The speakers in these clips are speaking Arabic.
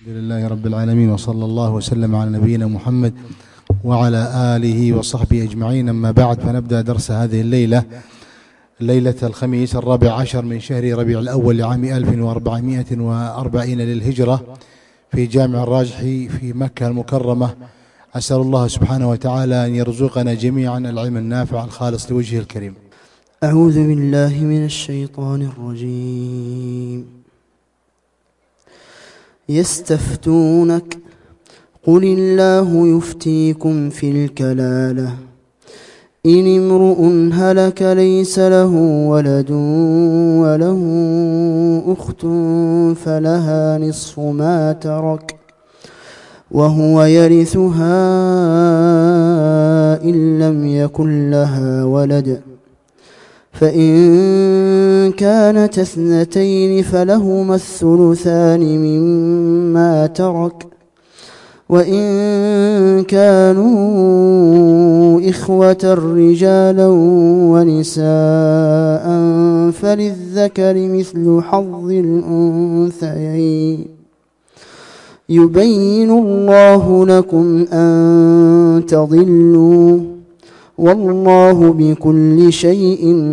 الحمد لله رب العالمين، وصلى الله وسلم على نبينا محمد وعلى آله وصحبه أجمعين. أما بعد، فنبدأ درس هذه الليلة الخميس 14 من شهر ربيع الأول لعام 1440 للهجرة في جامع الراجحي في مكة المكرمة. أسأل الله سبحانه وتعالى أن يرزقنا جميعا العلم النافع الخالص لوجهه الكريم. أعوذ بالله من الشيطان الرجيم. يستفتونك قل الله يفتيكم في الكلالة إن امرؤ هلك ليس له ولد وله أخت فلها نصف ما ترك وهو يرثها إن لم يكن لها ولد، فإن كانت اثنتين فلهما الثلثان مما ترك، وإن كانوا إخوة رجالا ونساء فللذكر مثل حظ الأنثيين. يبين الله لكم أن تضلوا والله بكل شيء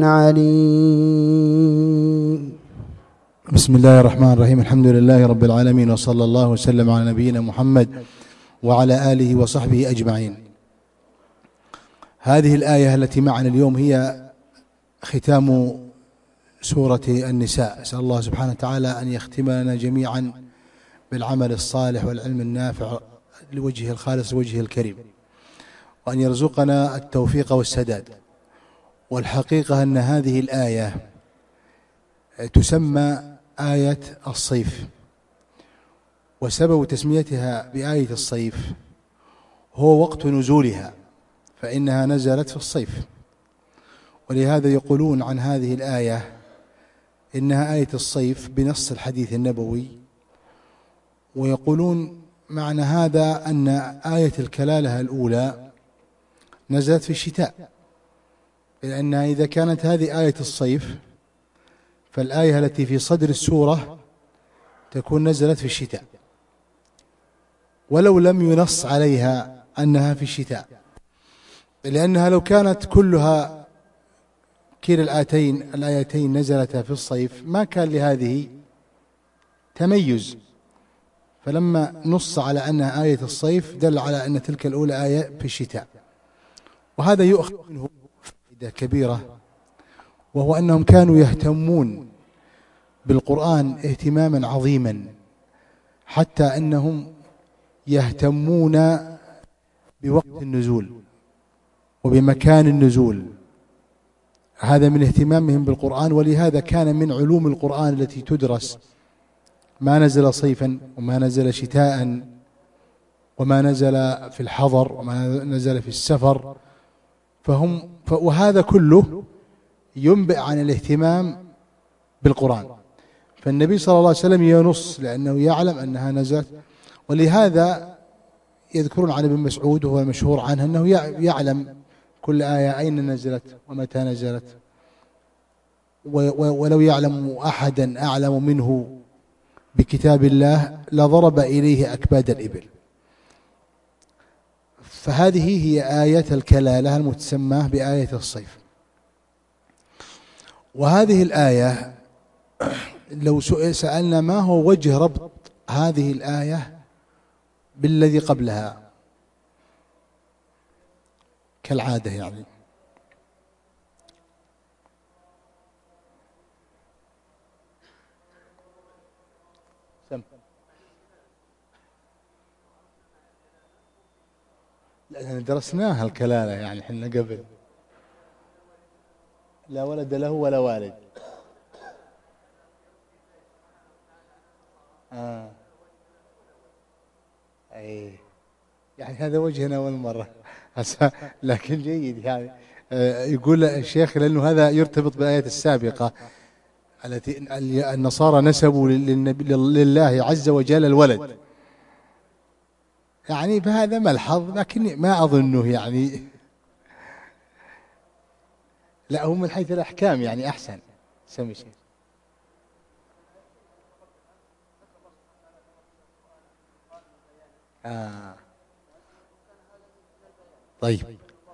عليم. بسم الله الرحمن الرحيم. الحمد لله رب العالمين، وصلى الله وسلم على نبينا محمد وعلى آله وصحبه أجمعين. هذه الآية التي معنا اليوم هي ختام سورة النساء. أسأل الله سبحانه وتعالى أن يختمنا جميعا بالعمل الصالح والعلم النافع لوجهه الخالص وجهه الكريم، وأن يرزقنا التوفيق والسداد. والحقيقة أن هذه الآية تسمى آية الصيف، وسبب تسميتها بآية الصيف هو وقت نزولها، فإنها نزلت في الصيف، ولهذا يقولون عن هذه الآية إنها آية الصيف بنص الحديث النبوي. ويقولون معنى هذا أن آية الكلالة الأولى نزلت في الشتاء، لأن إذا كانت هذه آية الصيف فالآية التي في صدر السورة تكون نزلت في الشتاء، ولو لم ينص عليها أنها في الشتاء، لأنها لو كانت كلها كلا الآيتين نزلتا في الصيف ما كان لهذه تميز. فلما نص على أنها آية الصيف دل على أن تلك الأولى آية في الشتاء. وهذا يؤخذ منه فائدة كبيرة، وهو أنهم كانوا يهتمون بالقرآن اهتماما عظيما، حتى أنهم يهتمون بوقت النزول وبمكان النزول. هذا من اهتمامهم بالقرآن، ولهذا كان من علوم القرآن التي تدرس ما نزل صيفا وما نزل شتاء وما نزل في الحضر وما نزل في السفر، وهذا كله ينبئ عن الاهتمام بالقرآن. فالنبي صلى الله عليه وسلم ينص لأنه يعلم أنها نزلت، ولهذا يذكرون عن ابن مسعود وهو المشهور عنه أنه يعلم كل آية أين نزلت ومتى نزلت، ولو يعلم أحدا أعلم منه بكتاب الله لضرب إليه أكباد الإبل. فهذه هي آية الكلالة المتسمى بآية الصيف. وهذه الآية لو سألنا ما هو وجه ربط هذه الآية بالذي قبلها كالعادة، يعني لأن درسناها الكلالة يعني حنا قبل. لا ولد له ولا والد. أي يعني هذا وجهنا أول مرة لكن جيد يعني. يقول الشيخ لأنه هذا يرتبط بالآية السابقة التي النصارى نسبوا لله عز وجل الولد، يعني فهذا ملحظ، لكن ما أظنه يعني لا، هم من حيث الأحكام يعني أحسن. سمي شيء. طيب،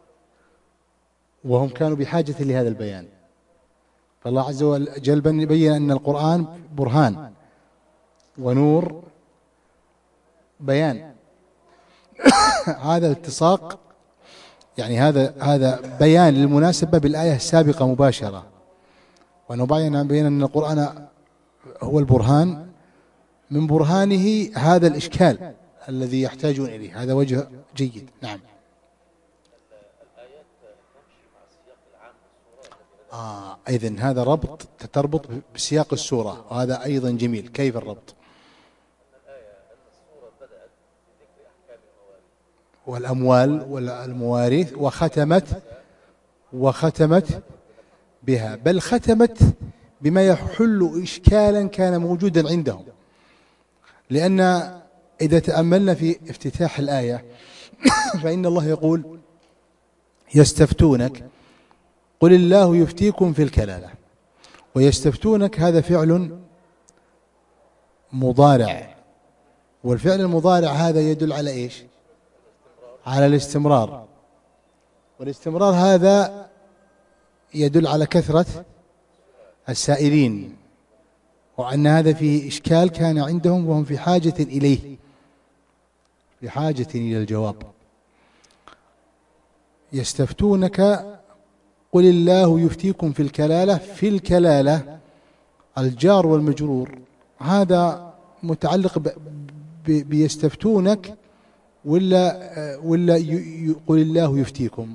وهم كانوا بحاجة لهذا البيان، فالله عز وجل بين أن القرآن برهان ونور بيان. هذا الاتساق يعني هذا بيان للمناسبة بالآية السابقة مباشرة، وأنه بين أن القرآن هو البرهان، من برهانه هذا الإشكال الذي يحتاجون إليه. هذا وجه جيد. نعم. إذن هذا ربط، تربط بسياق السورة، وهذا أيضا جميل. كيف الربط؟ والأموال والمواريث، وختمت بها، بل ختمت بما يحل إشكالا كان موجودا عندهم. لأن إذا تأملنا في افتتاح الآية فإن الله يقول: يستفتونك قل الله يفتيكم في الكلالة. ويستفتونك هذا فعل مضارع، والفعل المضارع هذا يدل على إيش؟ على الاستمرار، والاستمرار هذا يدل على كثرة السائلين، وأن هذا فيه إشكال كان عندهم وهم في حاجة إليه، في حاجة إلى الجواب. يستفتونك قل الله يفتيكم في الكلالة. في الكلالة الجار والمجرور هذا متعلق بيستفتونك ولا قل الله يفتيكم؟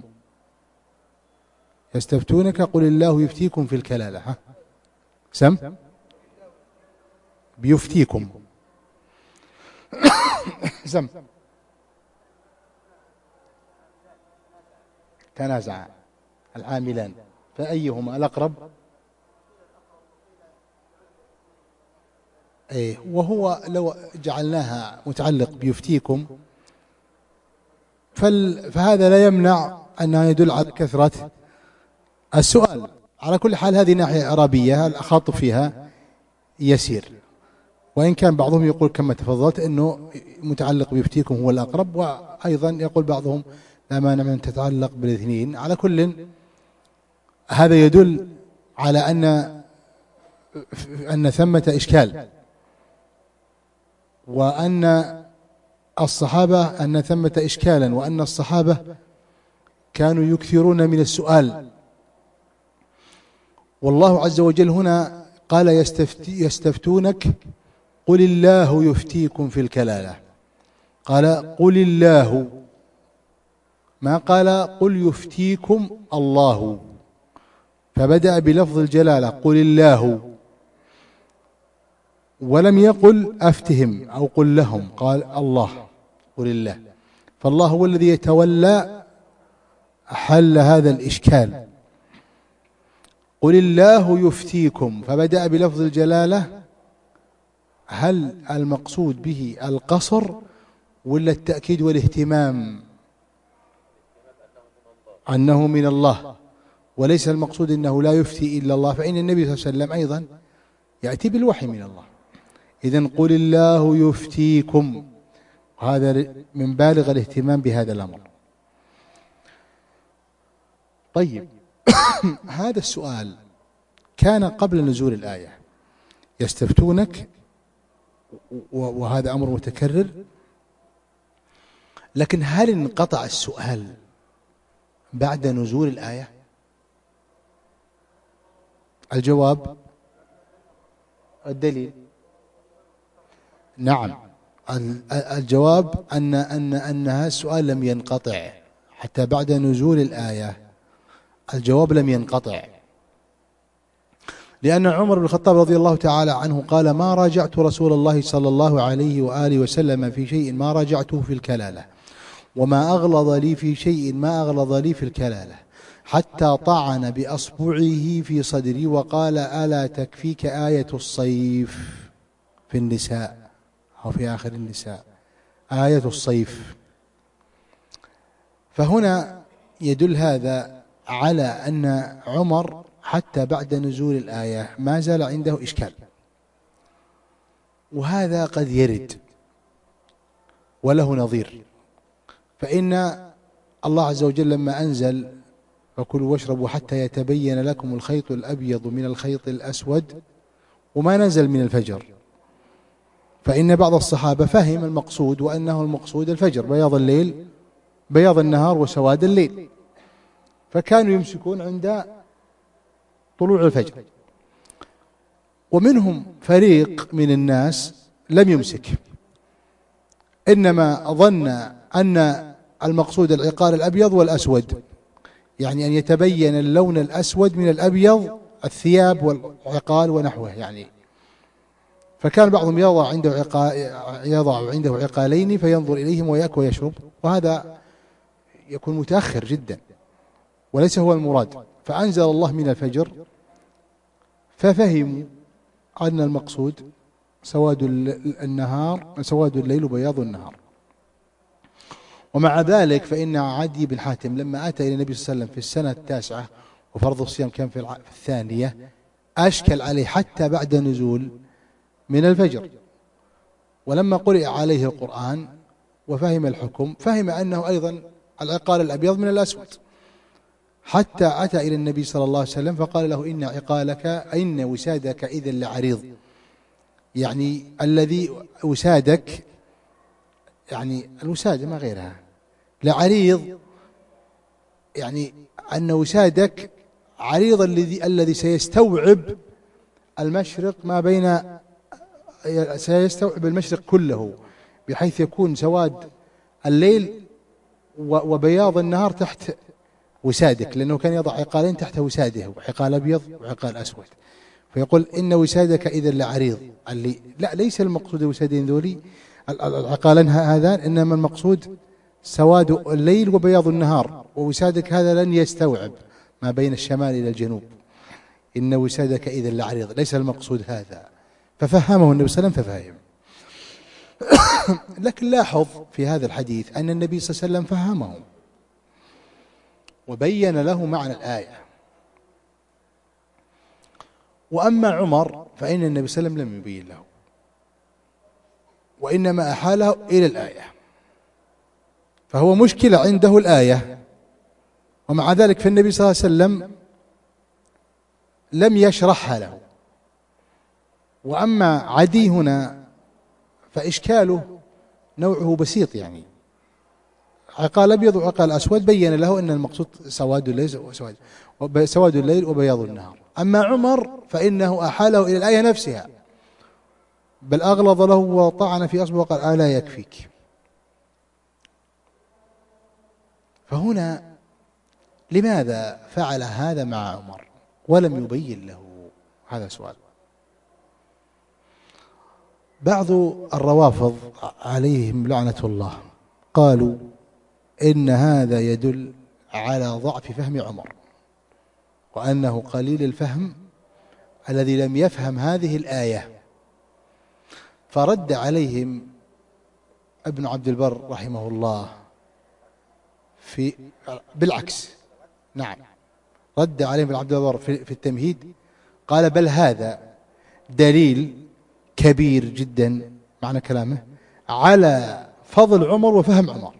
يستفتونك قل الله يفتيكم في الكلالة. سم بيفتيكم سم تنازع العاملان، فأيهما الأقرب؟ وهو لو جعلناها متعلق بيفتيكم فهذا لا يمنع أنه يدل على كثرة السؤال. على كل حال هذه ناحية إعرابية الخاطب فيها يسير، وإن كان بعضهم يقول كما تفضلت أنه متعلق بيفتيكم هو الأقرب، وأيضا يقول بعضهم لا مانع من تتعلق بالاثنين. على كل هذا يدل على أن ثمة إشكال، وأن ثمة إشكالا، وأن الصحابة كانوا يكثرون من السؤال. والله عز وجل هنا قال يستفتونك قل الله يفتيكم في الكلالة، قال قل الله، ما قال قل يفتيكم الله، فبدأ بلفظ الجلالة قل الله، ولم يقل أفتهم أو قل لهم، قال الله قل الله. فالله هو الذي يتولى حل هذا الإشكال. قل الله يفتيكم، فبدأ بلفظ الجلالة. هل المقصود به القصر ولا التأكيد والاهتمام أنه من الله، وليس المقصود أنه لا يفتي إلا الله؟ فإن النبي صلى الله عليه وسلم أيضا يأتي بالوحي من الله. إذن قل الله يفتيكم، هذا من بالغ الاهتمام بهذا الأمر. طيب هذا السؤال كان قبل نزول الآية، يستفتونك، وهذا أمر متكرر، لكن هل انقطع السؤال بعد نزول الآية؟ الجواب الدليل. نعم، الجواب أن هذا السؤال لم ينقطع حتى بعد نزول الآية. الجواب لم ينقطع، لأن عمر بن الخطاب رضي الله تعالى عنه قال: ما راجعت رسول الله صلى الله عليه وآله وسلم في شيء ما راجعته في الكلالة، وما أغلظ لي في شيء ما أغلظ لي في الكلالة، حتى طعن بأصبعه في صدري وقال: ألا تكفيك آية الصيف في النساء، أو في آخر النساء آية الصيف. فهنا يدل هذا على أن عمر حتى بعد نزول الآية ما زال عنده إشكال، وهذا قد يرد وله نظير. فإن الله عز وجل لما أنزل فكلوا واشربوا حتى يتبين لكم الخيط الأبيض من الخيط الأسود وما نزل من الفجر، فإن بعض الصحابة فهم المقصود وأنه المقصود الفجر، بياض الليل بياض النهار وسواد الليل، فكانوا يمسكون عند طلوع الفجر. ومنهم فريق من الناس لم يمسك، إنما ظن أن المقصود العقال الأبيض والأسود، يعني أن يتبين اللون الأسود من الأبيض الثياب والعقال ونحوه يعني. فكان بعضهم يضع عنده عقالين فينظر إليهم ويأكل ويشرب، وهذا يكون متأخر جدا وليس هو المراد. فأنزل الله من الفجر ففهموا أن المقصود سواد الليل وبياض النهار. ومع ذلك فإن عدي بن حاتم لما أتى إلى النبي صلى الله عليه وسلم في السنة التاسعة وفرض الصيام كان في الثانية، أشكل عليه حتى بعد نزول من الفجر. ولما قرئ عليه القرآن وفهم الحكم فهم أنه أيضا العقال الأبيض من الأسود، حتى أتى إلى النبي صلى الله عليه وسلم فقال له إن عقالك إن وسادك إذا لعريض، يعني الذي وسادك يعني الوسادة ما غيرها لعريض، يعني أن وسادك عريض الذي سيستوعب المشرق ما بين سيستوعب المشرق كله، بحيث يكون سواد الليل وبياض النهار تحت وسادك، لأنه كان يضع عقالين تحت وساده، عقال أبيض وعقال أسود. فيقول إن وسادك إذا لعريض، اللي لا ليس المقصود الوسادين ذولي العقالين هذان، إنما المقصود سواد الليل وبياض النهار، ووسادك هذا لن يستوعب ما بين الشمال إلى الجنوب، إن وسادك إذا لعريض، ليس المقصود هذا. ففهمه النبي صلى الله عليه وسلم ففهم. لكن لاحظ في هذا الحديث أن النبي صلى الله عليه وسلم فهمه وبين له معنى الآية. وأما عمر فإن النبي صلى الله عليه وسلم لم يبين له، وإنما أحاله إلى الآية، فهو مشكلة عنده الآية، ومع ذلك فالنبي صلى الله عليه وسلم لم يشرحها له. وأما عدي هنا فإشكاله نوعه بسيط، يعني عقال أبيض وعقال أسود بين له أن المقصود سواد الليل وبياض النهار. أما عمر فإنه أحاله إلى الآية نفسها، بل أغلظ له وطعن في أصبه وقال ألا يكفيك. فهنا لماذا فعل هذا مع عمر ولم يبين له؟ هذا سؤال. بعض الروافض عليهم لعنة الله قالوا إن هذا يدل على ضعف فهم عمر، وأنه قليل الفهم الذي لم يفهم هذه الآية. فرد عليهم ابن عبد البر رحمه الله بالعكس، نعم، رد عليهم ابن عبد البر في التمهيد، قال بل هذا دليل كبير جدا معنى كلامه على فضل عمر وفهم عمر،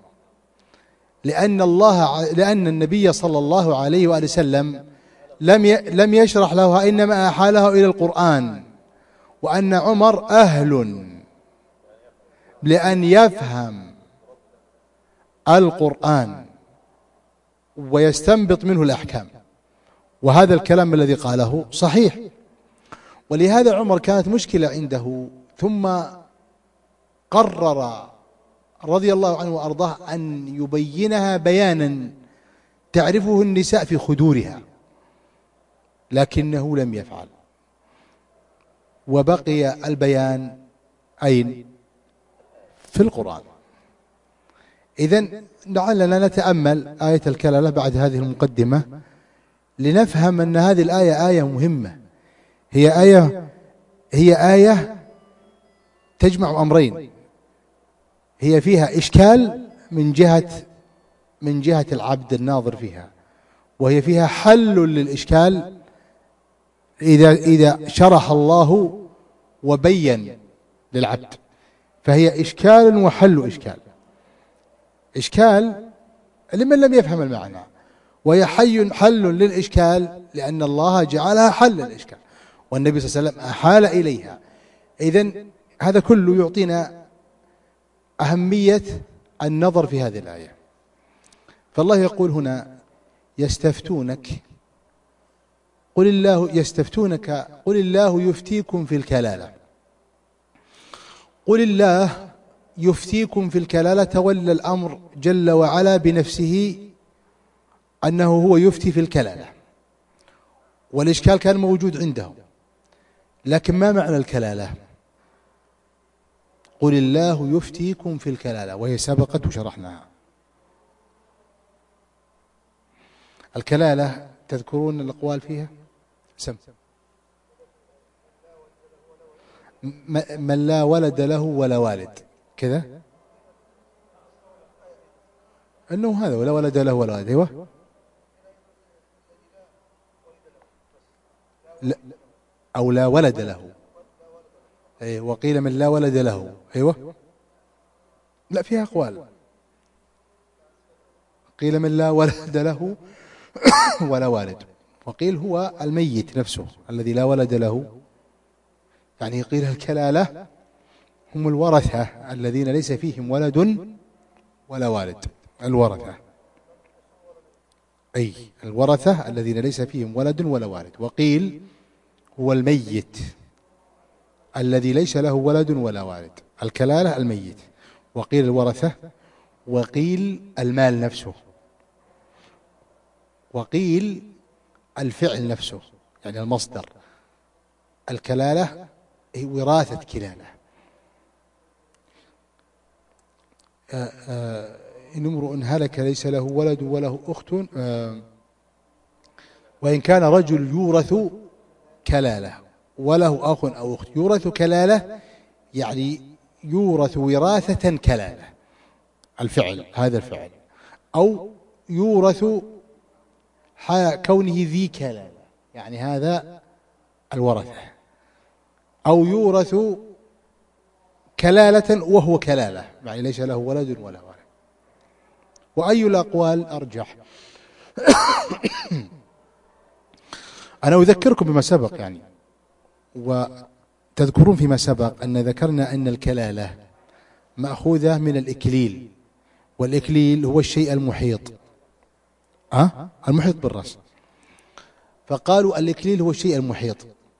لأن النبي صلى الله عليه وآله وسلم لم يشرح له، إنما أحاله إلى القرآن، وأن عمر أهل لأن يفهم القرآن ويستنبط منه الأحكام، وهذا الكلام الذي قاله صحيح. ولهذا عمر كانت مشكلة عنده، ثم قرر رضي الله عنه وأرضاه أن يبينها بيانا تعرفه النساء في خدورها، لكنه لم يفعل، وبقي البيان أين؟ في القرآن. إذن لعلنا نتأمل آية الكلالة بعد هذه المقدمة لنفهم أن هذه الآية آية مهمة، هي آية تجمع أمرين، هي فيها إشكال من جهة العبد الناظر فيها، وهي فيها حل للإشكال إذا شرح الله وبين للعبد، فهي إشكال وحل إشكال. إشكال لمن لم يفهم المعنى، وهي حل للإشكال لأن الله جعلها حل للإشكال والنبي صلى الله عليه وسلم أحال إليها. إذن هذا كله يعطينا أهمية النظر في هذه الآية. فالله يقول هنا يستفتونك قل الله يفتيكم في الكلالة. قل الله يفتيكم في الكلالة، تولى الأمر جل وعلا بنفسه أنه هو يفتي في الكلالة، والإشكال كان موجود عندهم. لكن ما معنى الكلالة؟ قل الله يفتيكم في الكلالة، وهي سبقت وشرحناها. الكلالة تذكرون الأقوال فيها؟ سم من لا ولد له ولا والد، كذا أنه هذا ولا ولد له ولا والد. أيوة، لا أو لا ولد له. أي وقيل من لا ولد له. أيوة، لا فيها أقوال. قيل من لا ولد له ولا والد، وقيل هو الميت نفسه الذي لا ولد له. يعني قيل الكلالة هم الورثة الذين ليس فيهم ولد ولا والد. الورثة، أي الورثة الذين ليس فيهم ولد ولا والد. وقيل هو الميت الذي ليس له ولد ولا والد. الكلالة الميت، وقيل الورثة، وقيل المال نفسه، وقيل الفعل نفسه يعني المصدر. الكلالة هي وراثة كلالة. إن امرؤ هلك ليس له ولد وله أخت وإن كان رجل يورث كلالة وله أخ أو أخت. يورث كلالة يعني يورث وراثة كلالة، الفعل هذا الفعل، أو يورث كونه ذي كلالة يعني هذا الورثة، أو يورث كلالة وهو كلالة يعني ليس له ولد ولا والد. وأي الأقوال أرجح؟ أنا أذكركم بما سبق يعني، وتذكرون فيما سبق أن ذكرنا أن الكلالة مأخوذة من الإكليل، والإكليل هو الشيء المحيط، المحيط بالرأس. فقالوا الإكليل هو الشيء المحيط،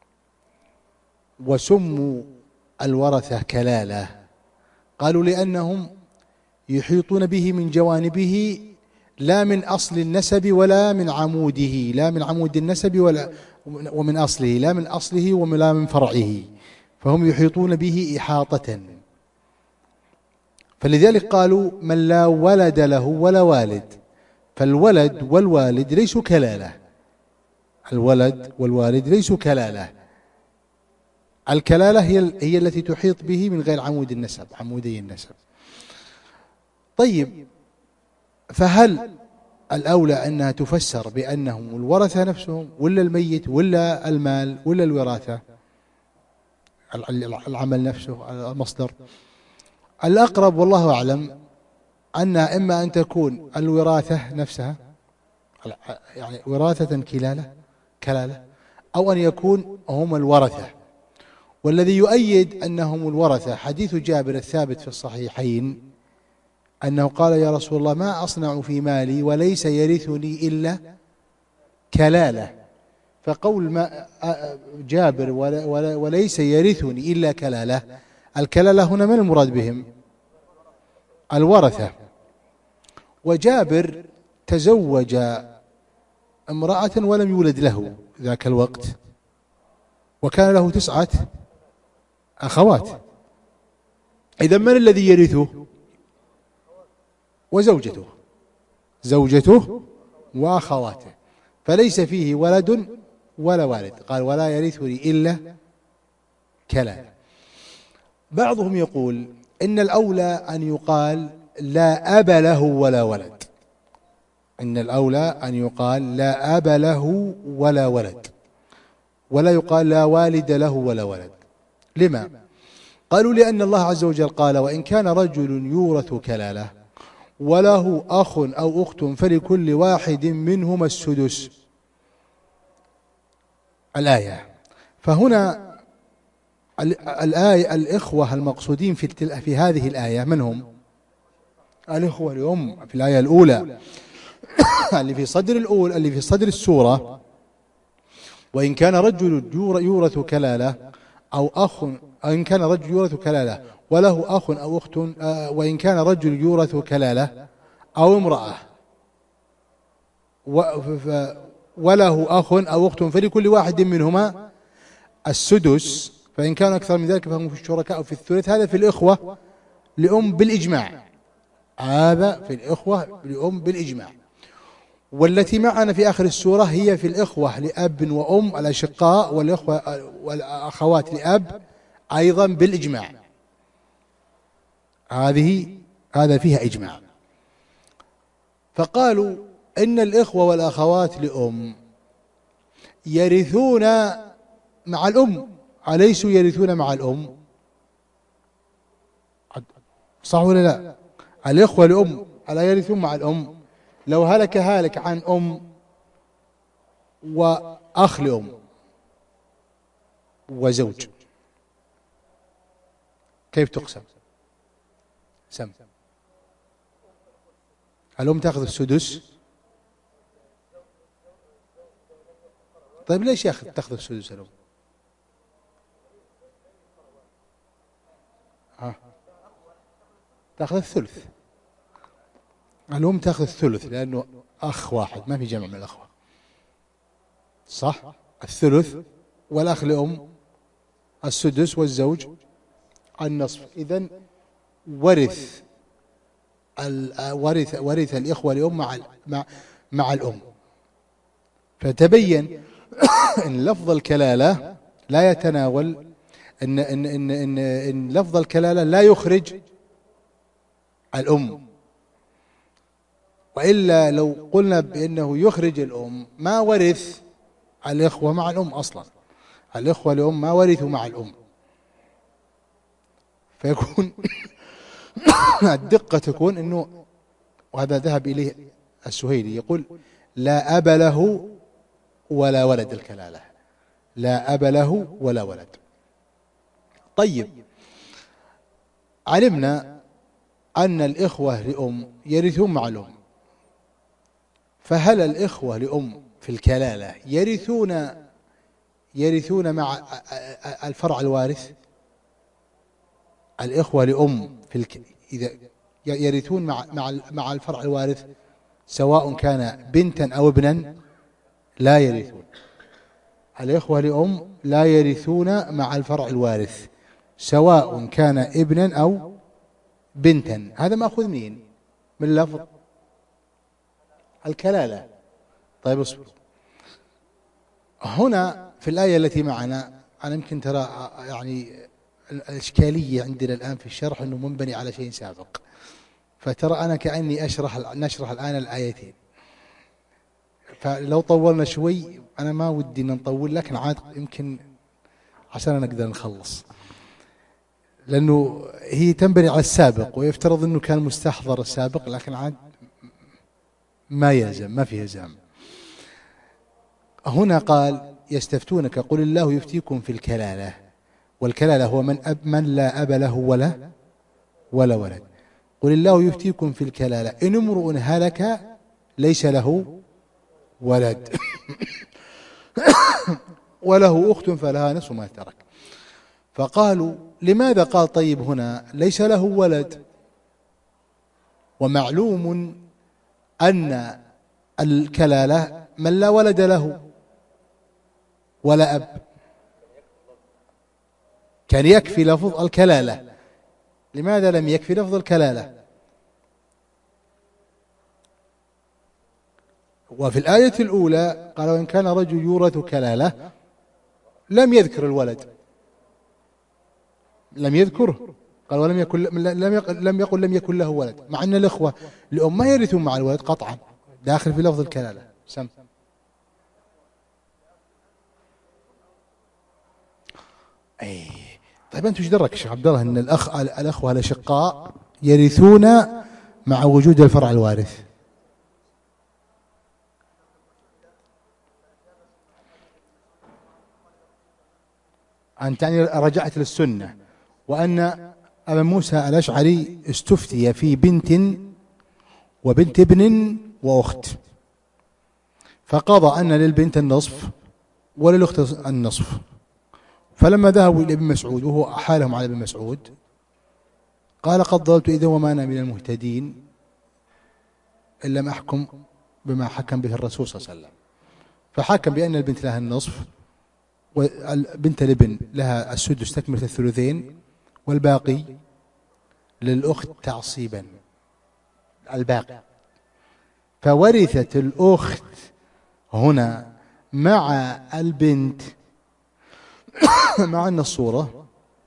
وسموا الورثة كلالة. قالوا لأنهم يحيطون به من جوانبه لا من أصل النسب ولا من عموده، لا من عمود النسب ولا ومن أصله، لا من أصله ولا من فرعه، فهم يحيطون به إحاطة. فلذلك قالوا من لا ولد له ولا والد. فالولد والوالد ليسوا كلالة، الولد والوالد ليسوا كلالة. الكلالة هي التي تحيط به من غير عمود النسب، عمودي النسب. طيب، فهل الأولى أنها تفسر بأنهم الورثة نفسهم ولا الميت ولا المال ولا الوراثة العمل نفسه المصدر؟ الأقرب والله أعلم أنها إما أن تكون الوراثة نفسها يعني وراثة كلالة، أو أن يكون هم الورثة. والذي يؤيد أنهم الورثة حديث جابر الثابت في الصحيحين أنه قال يا رسول الله ما أصنع في مالي وليس يرثني إلا كلالة. فقول ما جابر وليس يرثني إلا كلالة، الكلالة هنا من المراد بهم؟ الورثة. وجابر تزوج امرأة ولم يولد له ذاك الوقت، وكان له 9 أخوات. إذا من الذي يرثه؟ وزوجته، زوجته وأخواته، فليس فيه ولد ولا والد. قال ولا يرثني إلا كلالة. بعضهم يقول إن الأولى أن يقال لا أب له ولا ولد، إن الأولى أن يقال لا أب له ولا ولد، ولا يقال لا والد له ولا ولد. لما؟ قالوا لأن الله عز وجل قال وإن كان رجل يورث كلالة وله أخ أو أخت فلكل واحد منهما السدس. الآية. فهنا الآية الإخوة المقصودين في هذه الآية من هم؟ الإخوة لأم في الآية الأولى اللي في صدر السورة. وإن كان رجل يورث كلالة أو أخ، إن كان رجل يورث كلالة وله أخ أو أخت، وإن كان رجل يورث كلالة أو امرأة وله أخ أو أخت فلكل واحد منهما السدس، فإن كان أكثر من ذلك فهم في الشركاء في الثلث. هذا في الإخوة لأم بالإجماع، هذا في الإخوة لأم بالإجماع. والتي معنا في آخر السورة هي في الإخوة لأب وأم الأشقاء، والإخوة والأخوات لأب أيضا بالإجماع. هذا فيها إجماع. فقالوا إن الإخوة والأخوات لأم يرثون مع الأم، أليسوا يرثون مع الأم؟ صح ولا لا؟ الإخوة لأم ألا يرثون مع الأم؟ لو هلك هالك عن أم وأخ لأم وزوج، كيف تقسم؟ سم الأم تأخذ السدس. طيب ليش تأخذ السدس الأم؟ تأخذ الثلث. الأم تأخذ الثلث لأنه أخ واحد، ما في جمع من الأخوة، صح؟ الثلث، والأخ لأم السدس، والزوج النصف. إذن ورث الإخوة لأم مع الأم. فتبين أن لفظ الكلالة لا يتناول إن لفظ الكلالة لا يخرج الأم، وإلا لو قلنا بأنه يخرج الأم ما ورث الإخوة مع الأم أصلا. الإخوة لأم ما ورثوا مع الأم، فيكون الدقة تكون أنه، وهذا ذهب إليه السهيلي، يقول لا أب له ولا ولد الكلالة، لا أب له ولا ولد. طيب، علمنا أن الإخوة لأم يرثون مع الأم، فهل الإخوة لأم في الكلالة يرثون مع الفرع الوارث؟ الإخوة لأم إذا يرثون مع الفرع الوارث سواء كان بنتا أو ابنا؟ لا يرثون. الإخوة لأم لا يرثون مع الفرع الوارث سواء كان ابنا أو بنتا. هذا مأخذ من لفظ الكلالة. طيب اصبروا، هنا في الآية التي معنا أنا يمكن ترى يعني الإشكالية عندنا الآن في الشرح أنه منبني على شيء سابق، فترى أنا كأني نشرح الآن الآيتين، فلو طولنا شوي أنا ما ودي أن نطول، لكن عاد يمكن عشان نقدر نخلص، لأنه هي تنبني على السابق ويفترض أنه كان مستحضر السابق، لكن عاد ما يلزم، ما فيه إلزام. هنا قال يستفتونك قل الله يفتيكم في الكلالة، والكلالة هو من لا أب له ولا ولد. قل الله يفتيكم في الكلالة إن امرؤ هلك ليس له ولد وله أخت فلها نصف ما ترك. فقالوا لماذا قال طيب هنا ليس له ولد؟ ومعلوم أن الكلالة من لا ولد له ولا أب، كان يكفي لفظ الكلالة. لماذا لم يكفي لفظ الكلالة؟ وفي الآية الأولى قال وإن كان رجل يورث كلالة، لم يذكر الولد، لم يذكره، قال ولم يقل لم يكن له ولد، مع أن الإخوة لأم ما يرثون مع الولد قطعا، داخل في لفظ الكلالة. سم طيب أنت وش درك يا شيخ عبد الله أن الأخوة الأشقاء يرثون مع وجود الفرع الوارث. أنت يعني رجعت للسنة، وأن أبا موسى الأشعري استفتي في بنت وبنت ابن وأخت، فقضى أن للبنت النصف وللأخت النصف. فلما ذهبوا إلى ابن مسعود وهو أحالهم على ابن مسعود قال قد ضللت إذا وما أنا من المهتدين إن لم أحكم بما حكم به الرسول صلى الله عليه وسلم. فحكم بأن البنت لها النصف وبنت الابن لها السدس تكملة الثلثين، والباقي للأخت تعصيبا الباقي. فورثت الأخت هنا مع البنت مع أن الصورة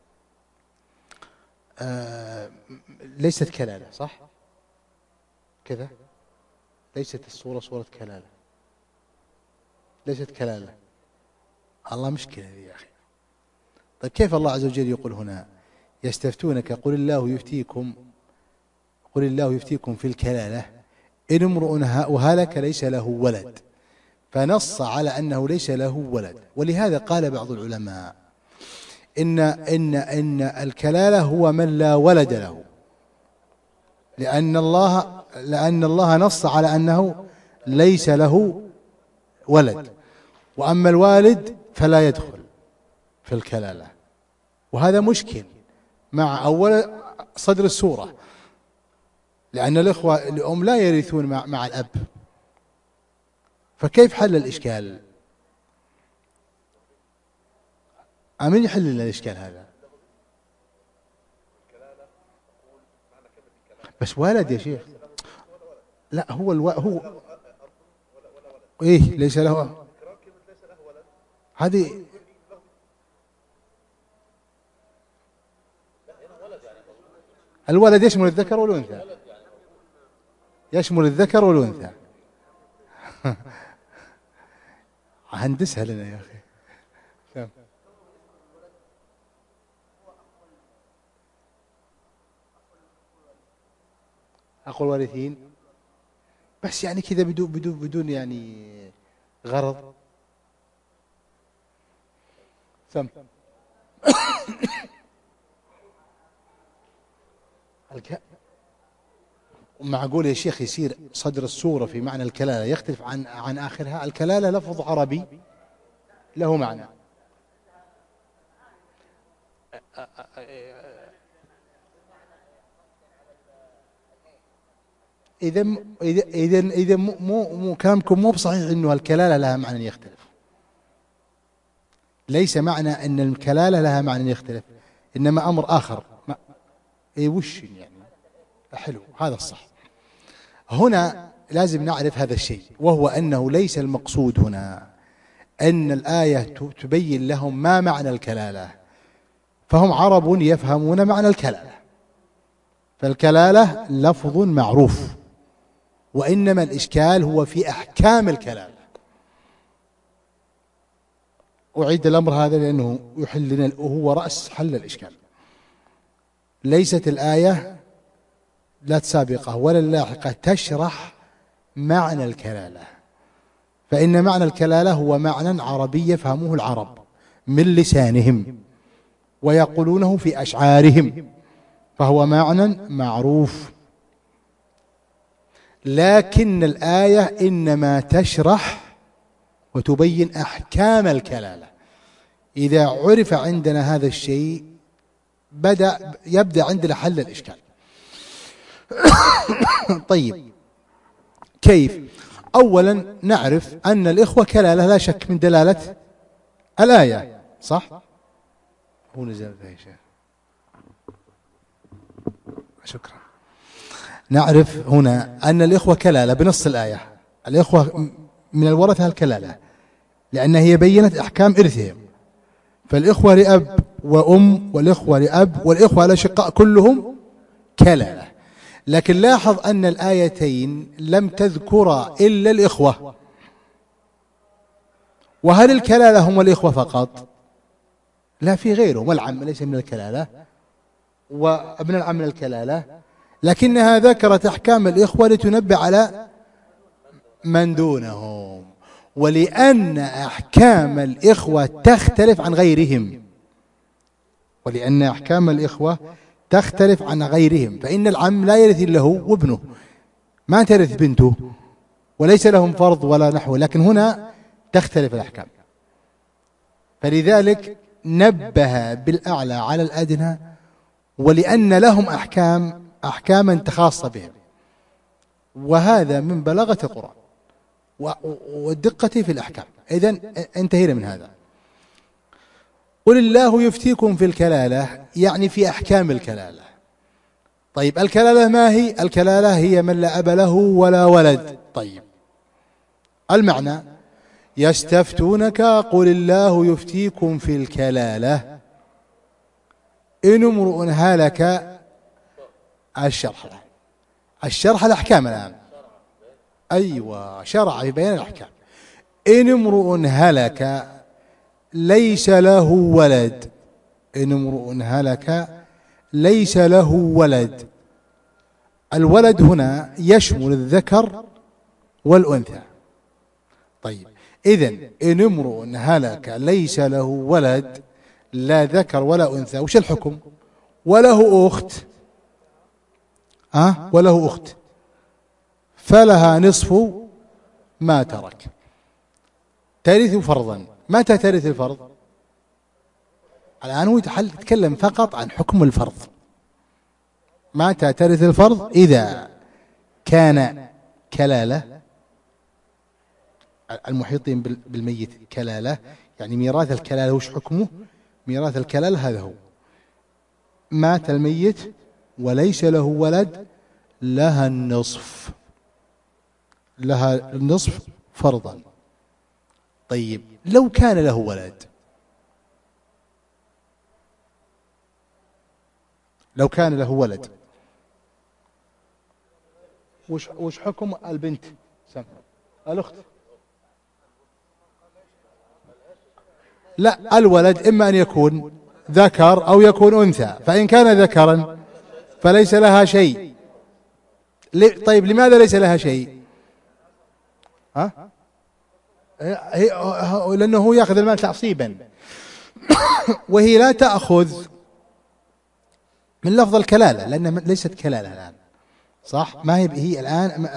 ليست كلالة، صح كذا؟ ليست الصورة صورة كلالة، ليست كلالة. الله مشكلة يا أخي. طيب كيف الله عز وجل يقول هنا يستفتونك قل الله يفتيكم في الكلالة إن امرؤ وهلك ليس له ولد، فنص على أنه ليس له ولد. ولهذا قال بعض العلماء إن الكلالة هو من لا ولد له، لأن الله نص على أنه ليس له ولد، وأما الوالد فلا يدخل في الكلالة. وهذا مشكل مع أول صدر السورة، لأن الإخوة الأم لا يرثون مع الأب، فكيف حل الإشكال؟ أمين يحل لنا الإشكال هذا؟ بس ولد يا شيخ، لا هو إيه ليس له، هذه الولد يشمل الذكر والأنثى، يشمل الذكر والأنثى. هندسها لنا يا أخي. أقول وارثين بس يعني كذا بدون يعني غرض. سم معقول يا شيخ يصير صدر السورة في معنى الكلالة يختلف عن آخرها؟ الكلالة لفظ عربي له معنى. إذا مو كلامكم مو بصحيح إنه الكلالة لها معنى يختلف. ليس معنى أن الكلالة لها معنى يختلف، إنما أمر آخر. وش يعني حلو، هذا الصح. هنا لازم نعرف هذا الشيء، وهو أنه ليس المقصود هنا أن الآية تبين لهم ما معنى الكلالة، فهم عرب يفهمون معنى الكلالة، فالكلالة لفظ معروف، وإنما الإشكال هو في أحكام الكلالة. أعيد الأمر هذا لأنه يحل لنا وهو رأس حل الإشكال. ليست الآية لا السابقة ولا اللاحقة تشرح معنى الكلالة، فإن معنى الكلالة هو معنى عربي يفهمه العرب من لسانهم ويقولونه في أشعارهم، فهو معنى معروف. لكن الآية إنما تشرح وتبين أحكام الكلالة. إذا عرف عندنا هذا الشيء يبدأ عندنا حل الإشكال. طيب كيف؟ أولا نعرف أن الإخوة كلالة لا شك من دلالة الآية، صح؟ هو نزل يا شيخ، شكرا. نعرف هنا أن الإخوة كلالة بنص الآية، الإخوة من الورثة الكلالة، لأن هي بينت أحكام إرثهم، فالإخوة لأب وأم والإخوة لأب والإخوة الأشقاء كلهم كلالة. لكن لاحظ أن الآيتين لم تذكر إلا الإخوة، وهل الكلالة هم الإخوة فقط؟ لا، في غيرهم، والعم ليس من الكلالة وابن العم من الكلالة، لكنها ذكرت أحكام الإخوة لتنبه على من دونهم، ولأن أحكام الإخوة تختلف عن غيرهم، ولأن أحكام الإخوة تختلف عن غيرهم، فإن العم لا يرث إلا هو وابنه، ما ترث بنته، وليس لهم فرض ولا نحو، لكن هنا تختلف الأحكام. فلذلك نبه بالأعلى على الأدنى، ولأن لهم أحكاما خاصة بهم، وهذا من بلاغة القرآن والدقة في الأحكام. إذن انتهينا من هذا. قل الله يفتيكم في الكلالة، يعني في أحكام الكلالة. طيب الكلالة ما هي؟ الكلالة هي من لا أب له ولا ولد. طيب المعنى يستفتونك قل الله يفتيكم في الكلالة إن امرؤ هلك. الشرح الأحكام الآن، أيوة، شرع في بيان الأحكام. إن امرؤ هلك ليس له ولد، إن امرؤ هلك ليس له ولد. الولد هنا يشمل الذكر والأنثى. طيب إذن إن امرؤ هلك ليس له ولد، لا ذكر ولا أنثى، وش الحكم؟ وله أخت، وله أخت، فلها نصف ما ترك، ترث فرضا. متى ترث الفرض؟ الآن هو يتكلم فقط عن حكم الفرض. متى ترث الفرض؟ إذا كان كلالة، المحيطين بالميت كلالة، يعني ميراث الكلالة وش حكمه؟ ميراث الكلالة هذا هو: مات الميت وليس له ولد، لها النصف، لها النصف فرضا. طيب لو كان له ولد، لو كان له ولد وش حكم البنت؟ الأخت؟ لا، الولد إما أن يكون ذكر أو يكون أنثى، فإن كان ذكرا فليس لها شيء. طيب لماذا ليس لها شيء؟ لأنه هو يأخذ المال تعصيبا، وهي لا تأخذ من لفظ الكلالة، لأنها ليست كلالة الآن، صح؟ ما هي الآن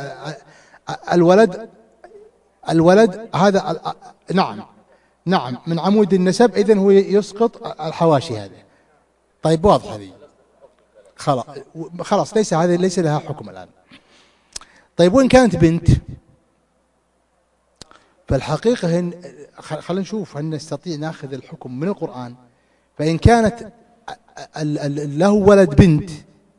الولد هذا، نعم من عمود النسب، إذن هو يسقط الحواشي هذه. طيب واضح هذه، خلاص ليس هذه ليس لها حكم الآن. طيب وإن كانت بنت؟ فالحقيقة خلينا نشوف هل نستطيع ناخذ الحكم من القرآن. فإن كانت له ولد بنت،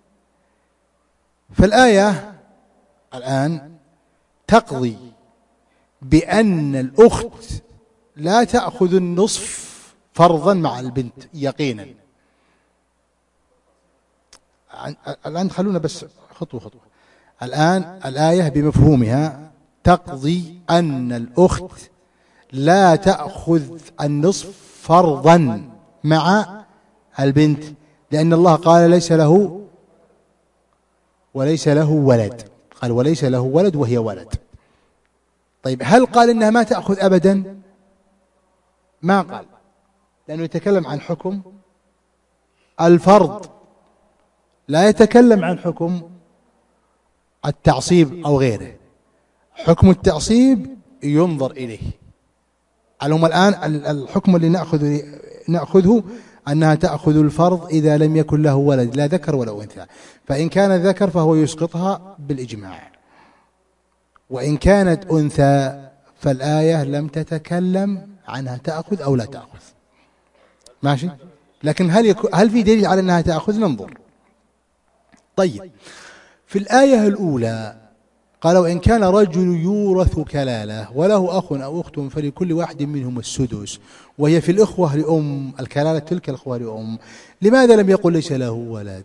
فالآية الآن تقضي بأن الأخت لا تأخذ النصف فرضا مع البنت يقينا. الآن خلونا بس خطوة خطوة. الآن الآية بمفهومها تقضي أن الأخت لا تأخذ النصف فرضا مع البنت، لأن الله قال ليس له ولد، قال وليس له ولد وهي ولد. طيب هل قال إنها ما تأخذ أبدا؟ ما قال، لأنه يتكلم عن حكم الفرض، لا يتكلم عن حكم التعصيب أو غيره. حكم التعصيب ينظر إليه. علوم الآن الحكم اللي نأخذه أنها تأخذ الفرض إذا لم يكن له ولد، لا ذكر ولا أنثى، فإن كان ذكر فهو يسقطها بالإجماع، وإن كانت أنثى فالآية لم تتكلم عنها تأخذ أو لا تأخذ. ماشي؟ لكن هل في دليل على أنها تأخذ؟ ننظر. طيب في الآية الأولى قال: وإن كان رجل يورث كلالة وله أخ أو أخت فلكل واحد منهم السدس، وهي في الإخوة لأم، الكلالة تلك الإخوة لأم. لماذا لم يقل ليس له ولد؟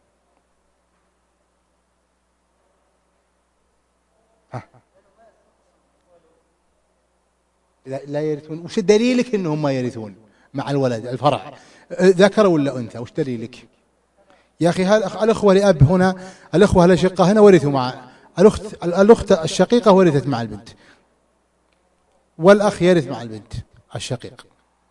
لا يرثون. وش دليلك أنهم ما يرثون مع الولد الفرع؟ ذكر ولا أنثى؟ وش دليلك؟ يا أخي الأخوة لأب هنا، الأخوة الأشقة هنا ورثوا مع الأخت الشقيقة ورثت مع البنت، والأخ يرث مع البنت الشقيق.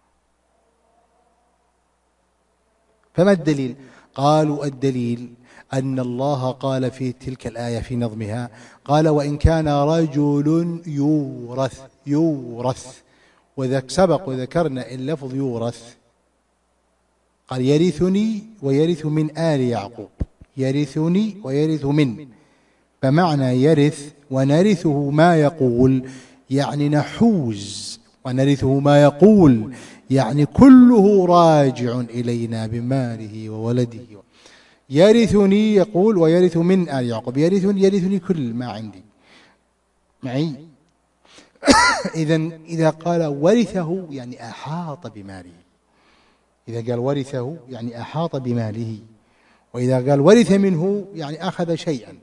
فما الدليل؟ قالوا الدليل أن الله قال في تلك الآية في نظمها، قال وإن كان رجل يورث سبق وذكرنا اللفظ يورث، قال يرثني ويرث من آل يعقوب، يرثني ويرث من، فمعنى يرث ونرثه ما يقول يعني نحوز، ونرثه ما يقول يعني كله راجع إلينا بماله وولده. يرثني يقول ويرث من آل يعقوب، يرثني كل ما عندي معي. إذا قال ورثه يعني أحاط بماله، إذا قال ورثه يعني أحاط بماله، وإذا قال ورث منه يعني أخذ شيئا.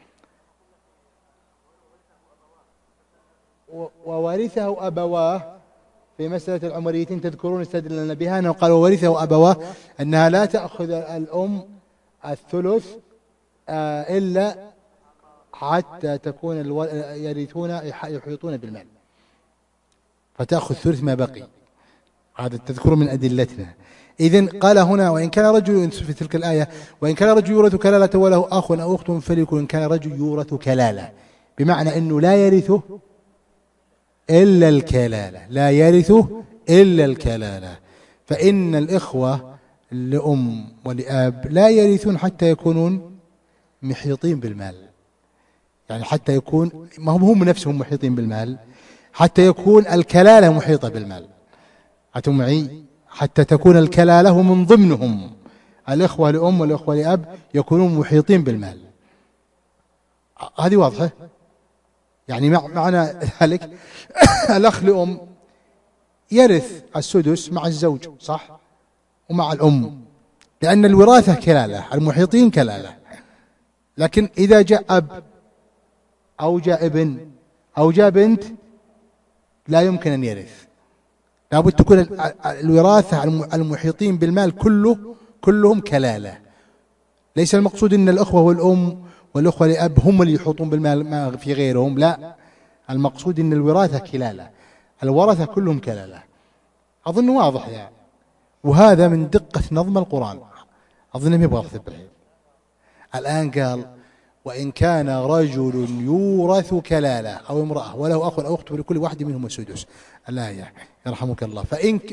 وورثه أبواه في مسألة العمريتين تذكرون استدللنا بها أنه قال وورثه أبواه أنها لا تأخذ الأم الثلث إلا حتى تكون يرثون يحيطون بالمال، فتأخذ ثلث ما بقي. هذا تذكر من أدلتنا. إذن قال هنا وإن كان رجل في تلك الآية وإن كان رجل يورث كلالة وله أخ أو أخت فليكن، إن كان رجل يورث كلالة بمعنى أنه لا يرثه إلا الكلالة، لا يرثه إلا الكلالة. فإن الإخوة لأم ولأب لا يرثون حتى يكونون محيطين بالمال، يعني حتى يكون ما هم نفسهم محيطين بالمال، حتى يكون الكلالة محيطة بالمال. أنتم معي؟ حتى تكون الكلالة من ضمنهم الإخوة لأم والإخوة لأب يكونون محيطين بالمال. هذه واضحة؟ يعني معنى ذلك الأخ لأم يرث السدس مع الزوج صح ومع الأم، لأن الوراثة كلالة، المحيطين كلالة. لكن إذا جاء أب أو جاء ابن أو جاء بنت لا يمكن أن يرث، لابد تكون الوراثة المحيطين بالمال كلهم كلالة. ليس المقصود أن الأخوة والأم والأخوة لأب هم اللي يحيطون بالمال ما في غيرهم، لا، المقصود أن الوراثة كلالة، الورثة كلهم كلالة. أظن واضح يعني. وهذا من دقة نظم القرآن، أظن ما يبغى أكتب الحين. الآن قال وإن كان رجل يورث كلالة أو امرأة وله أخ أو أخت ولكل واحد منهم السدس، الآية يرحمك الله.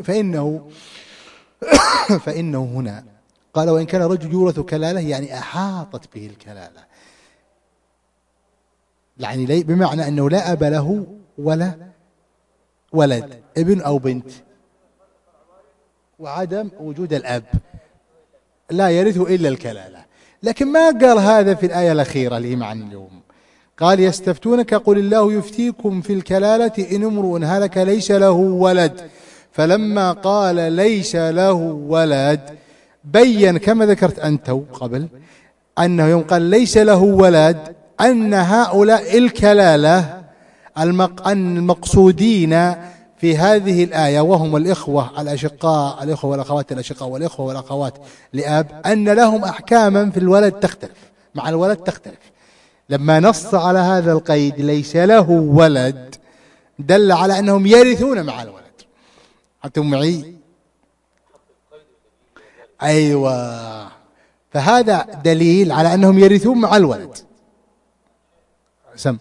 فإنه هنا قال وإن كان رجل يورث كلالة يعني أحاطت به الكلالة، يعني بمعنى أنه لا أب له ولا ولد، ابن أو بنت، وعدم وجود الأب، لا يرثه إلا الكلالة. لكن ما قال هذا في الآية الأخيرة اللي هي معنا اليوم. قال يستفتونك قل الله يفتيكم في الكلالة إن امرؤ هلك ليس له ولد، فلما قال ليس له ولد بين كما ذكرت أنت قبل أنه يوم قال ليس له ولد أن هؤلاء الكلالة المقصودين في هذه الآية وهم الإخوة الأشقاء، الإخوة والأخوات الأشقاء والإخوة والأخوات لأب، أن لهم أحكاما في الولد تختلف، مع الولد تختلف. لما نص على هذا القيد ليس له ولد دل على أنهم يرثون مع الولد. أنتم معي؟ أيوة، فهذا دليل على أنهم يرثون مع الولد. سم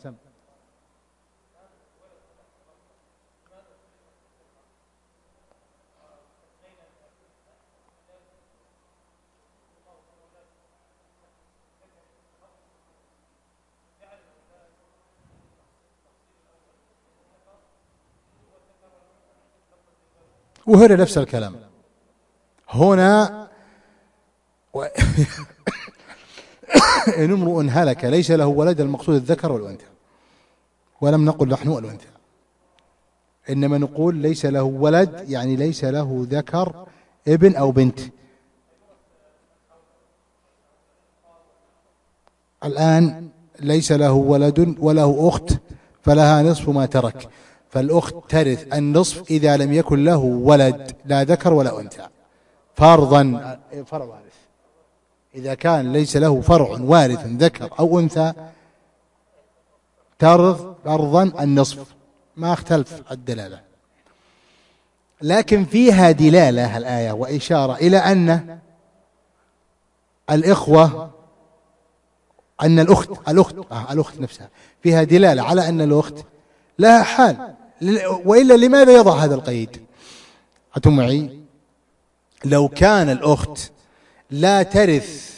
وهنا نفس الكلام هنا إن امرؤ هلك ليس له ولد، المقصود الذكر والأنثى، ولم نقل نحن الأنثى، إنما نقول ليس له ولد يعني ليس له ذكر ابن أو بنت. الآن ليس له ولد وله أخت فلها نصف ما ترك، فالأخت ترث النصف إذا لم يكن له ولد لا ذكر ولا أنثى فرضا، فرض وارث إذا كان ليس له فرع وارث ذكر أو أنثى ترث فرضا النصف، ما اختلف الدلالة. لكن فيها دلالة الآية وإشارة إلى أن الإخوة، أن الأخت نفسها فيها دلالة على أن الأخت لها حال، وإلا لماذا يضع هذا القيد؟ أنتم معي؟ لو كان الأخت لا ترث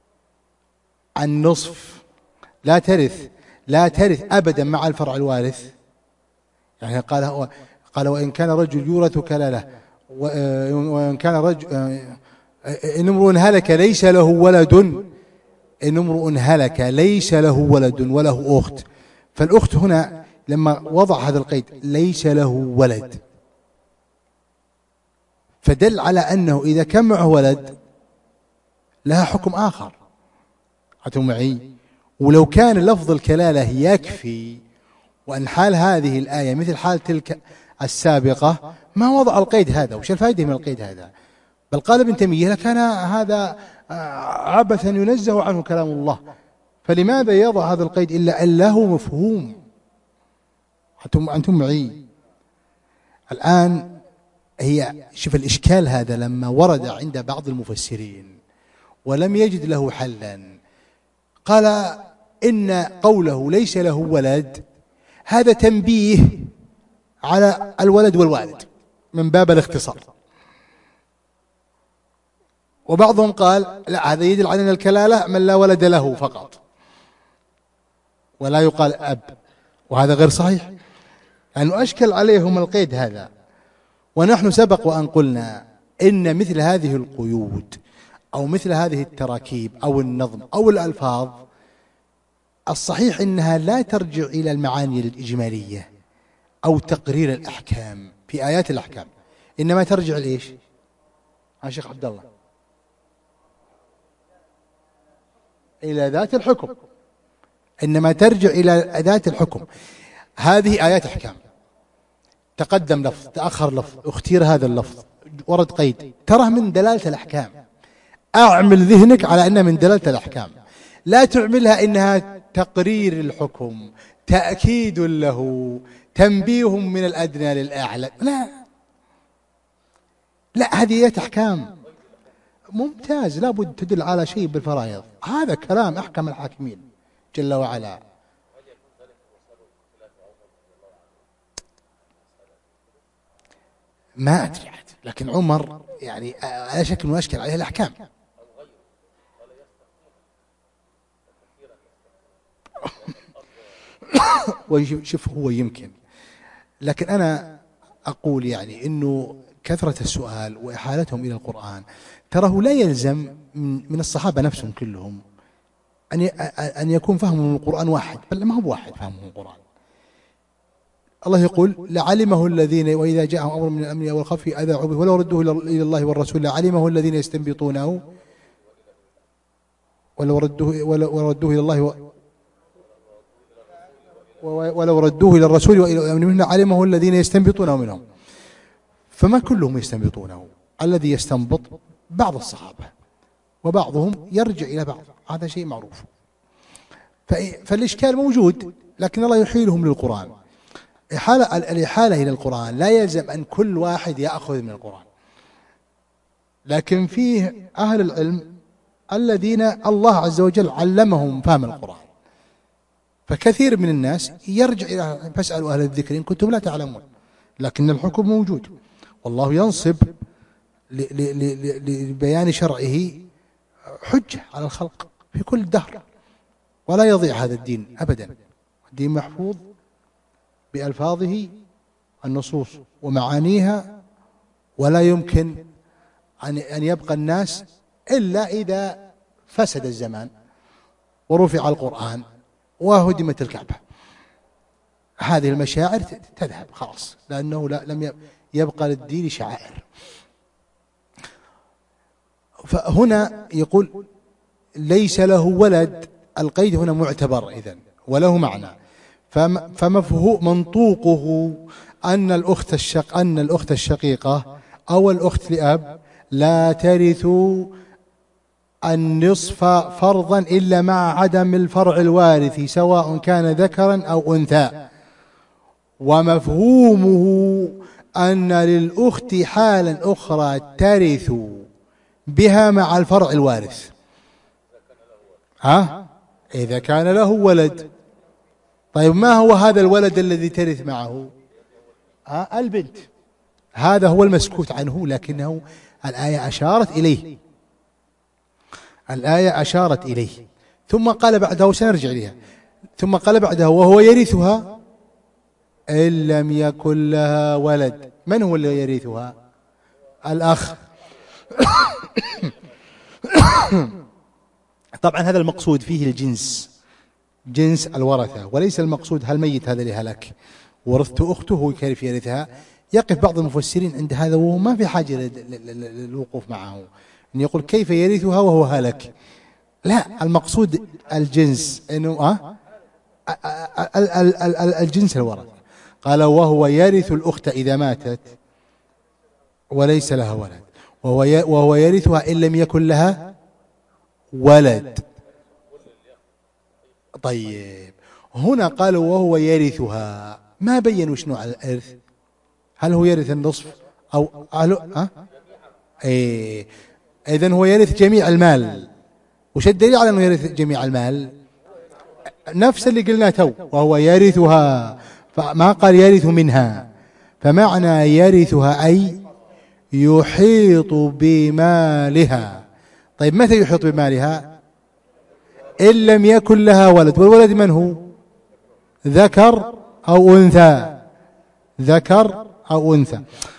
النصف، لا ترث أبدا مع الفرع الوارث، يعني قال وإن كان رجل يورث كلالة، وإن كان رجل إن امرؤ هلك ليس له ولد، إن امرؤ هلك ليس له ولد وله أخت، فالأخت هنا لما وضع هذا القيد ليس له ولد، فدل على أنه إذا كان معه ولد لها حكم آخر. أنتم معي؟ ولو كان لفظ الكلالة يكفي، وأن حال هذه الآية مثل حال تلك السابقة، ما وضع القيد هذا. وش الفائدة من القيد هذا؟ بل قال ابن تيمية لكان هذا عبثا ينزه عنه كلام الله، فلماذا يضع هذا القيد إلا أن له مفهوم؟ أنتم معي؟ الآن هي شوف الإشكال هذا لما ورد عند بعض المفسرين ولم يجد له حلا، قال إن قوله ليس له ولد هذا تنبيه على الولد والوالد من باب الاختصار، وبعضهم قال لا، هذا يدل على أن الكلالة من لا ولد له فقط ولا يقال أب، وهذا غير صحيح، لأنه أشكل عليهم القيد هذا. ونحن سبق وأن قلنا إن مثل هذه القيود أو مثل هذه التراكيب أو النظم أو الألفاظ الصحيح إنها لا ترجع إلى المعاني الإجمالية أو تقرير الأحكام في آيات الأحكام، إنما ترجع لإيش؟ شيخ عبد الله، إلى ذات الحكم، إنما ترجع إلى ذات الحكم. هذه آيات أحكام، تقدم لفظ تأخر لفظ اختير هذا اللفظ ورد قيد، ترى من دلالة الأحكام، أعمل ذهنك على أنها من دلالة الأحكام، لا تعملها إنها تقرير الحكم، تأكيد له، تنبيه من الأدنى للأعلى، لا هذه آيات أحكام ممتاز، لابد تدل على شيء بالفرائض، هذا كلام أحكم الحاكمين جل وعلا. ما أدري عاد، لكن عمر يعني لا شك أنه أشكل عليه الأحكام. وشوف هو يمكن، لكن أنا أقول يعني أنه كثرة السؤال وإحالتهم إلى القرآن تراه لا يلزم من الصحابة نفسهم كلهم أن يكون فهمهم القرآن واحد، بل ما هو واحد فهمهم القرآن. الله يقول لعلمه الذين وإذا جاءهم أمر من الأمن أو الخوف أذاعوا به ولو ردوه إلى الله والرسول لعلمه الذين يستنبطونه ولو ردوه إلى الله ولو ردوه إلى الرسول وإلى منه علمه الذين يستنبطونه منهم. فما كلهم يستنبطونه، الذي يستنبط بعض الصحابة وبعضهم يرجع إلى بعض، هذا شيء معروف. فالإشكال موجود، لكن الله يحيلهم للقرآن. الإحالة إلى القرآن لا يلزم أن كل واحد يأخذ من القرآن، لكن فيه أهل العلم الذين الله عز وجل علمهم فهم القرآن، فكثير من الناس يرجع إلى فاسألوا أهل الذكر إن كنتم لا تعلمون، لكن الحكم موجود، والله ينصب لبيان شرعه حجة على الخلق في كل دهر، ولا يضيع هذا الدين أبدا. الدين محفوظ بألفاظه النصوص ومعانيها، ولا يمكن أن يبقى الناس إلا إذا فسد الزمان ورفع القرآن وهدمت الكعبة، هذه المشاعر تذهب خلاص، لأنه لم يبقى للدين شعائر. فهنا يقول ليس له ولد، القيد هنا معتبر إذن وله معنى، فمفهوم منطوقه أن الأخت الشقيقة أو الأخت لأب لا ترث النصف فرضا إلا مع عدم الفرع الوارث سواء كان ذكرا أو أنثى، ومفهومه أن للأخت حالا أخرى ترث بها مع الفرع الوارث. إذا كان له ولد. طيب ما هو هذا الولد الذي ترث معه؟ البنت. هذا هو المسكوت عنه، لكنه الآية أشارت إليه، الآية أشارت إليه. ثم قال بعده، وسنرجع إليها، ثم قال بعده وهو يرثها إن لم يكن لها ولد. من هو اللي يرثها؟ الأخ. طبعا هذا المقصود فيه الجنس، جنس الورثة، وليس المقصود هل ميت هذا لهلك ورثت أخته كيف يرثها. يقف بعض المفسرين عند هذا وهو ما في حاجة للوقوف معه، أن يقول كيف يرثها وهو هلك. لا، المقصود الجنس، إنه الجنس الورثة. قال وهو يرث الأخت إذا ماتت وليس لها ولد، وهو يرثها إن لم يكن لها ولد. طيب هنا قالوا وهو يرثها، ما بينوا شنو على الإرث، هل هو يرث النصف أو إذن هو يرث جميع المال. وش الدليل على أنه يرث جميع المال؟ نفس اللي قلنا تو، وهو يرثها، فما قال يرث منها. فمعنى يرثها أي يحيط بمالها. طيب متى يحيط بمالها؟ إن لم يكن لها ولد. والولد من هو؟ ذكر أو أنثى، ذكر أو أنثى.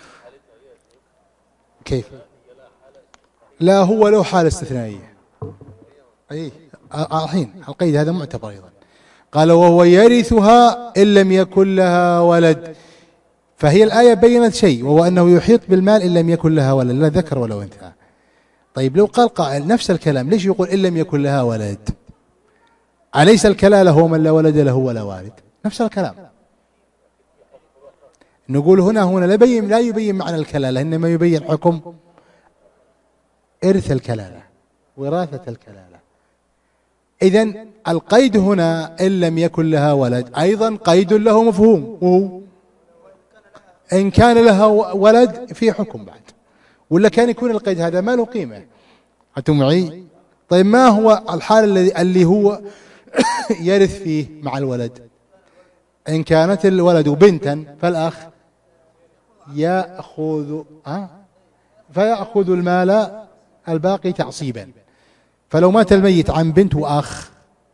كيف؟ لا، هو له حالة استثنائية. الحين القيد هذا معتبر أيضا. قال وهو يرثها إن لم يكن لها ولد، فهي الآية بينت شيء، وهو أنه يحيط بالمال إن لم يكن لها ولد، لا ذكر ولا أنثى. طيب لو قال قائل نفس الكلام، ليش يقول إن لم يكن لها ولد؟ أليس الكلالة هو من لا ولد له ولا والد؟ نفس الكلام. نقول هنا لا يبين معنى الكلالة، إنما يبين حكم إرث الكلالة، وراثة الكلالة. إذن القيد هنا إن لم يكن لها ولد أيضا قيد له مفهوم، وهو إن كان لها ولد في حكم بعد، ولا كان يكون القيد هذا ما له قيمة. أنتم معي؟ طيب ما هو الحال اللي هو يرث فيه مع الولد؟ إن كانت الولد بنتا فالأخ فيأخذ المال الباقي تعصيبا. فلو مات الميت عن بنت وأخ،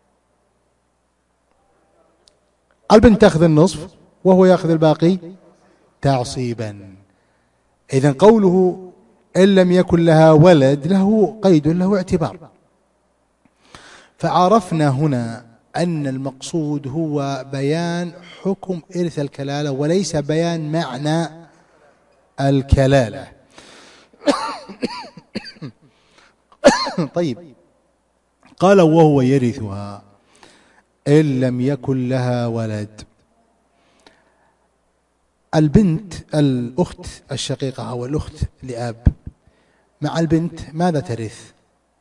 البنت تأخذ النصف وهو يأخذ الباقي تعصيبا. إذن قوله إن لم يكن لها ولد له قيد، له اعتبار. فعرفنا هنا أن المقصود هو بيان حكم إرث الكلالة وليس بيان معنى الكلالة. طيب قال وهو يرثها إن لم يكن لها ولد. البنت الأخت الشقيقة أو الأخت لأب مع البنت ماذا ترث؟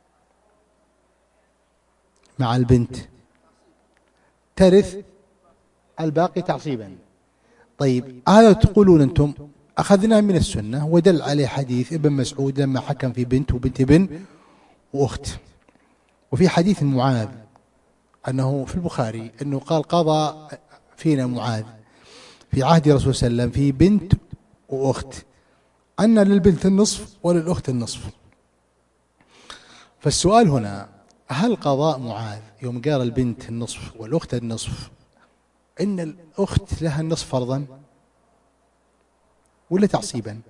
مع البنت ترث الباقي تعصيبا. طيب هذا تقولون أنتم أخذناه من السنة، ودل عليه حديث ابن مسعود لما حكم في بنت وبنت ابن وأخت. وفي حديث معاذ أنه في البخاري أنه قال قضى فينا معاذ في عهد رسول صلى الله عليه وسلم في بنت وأخت أن للبنت النصف وللأخت النصف. فالسؤال هنا، هل قضاء معاذ يوم قال البنت النصف والأخت النصف إن الأخت لها النصف فرضا ولا تعصيبا؟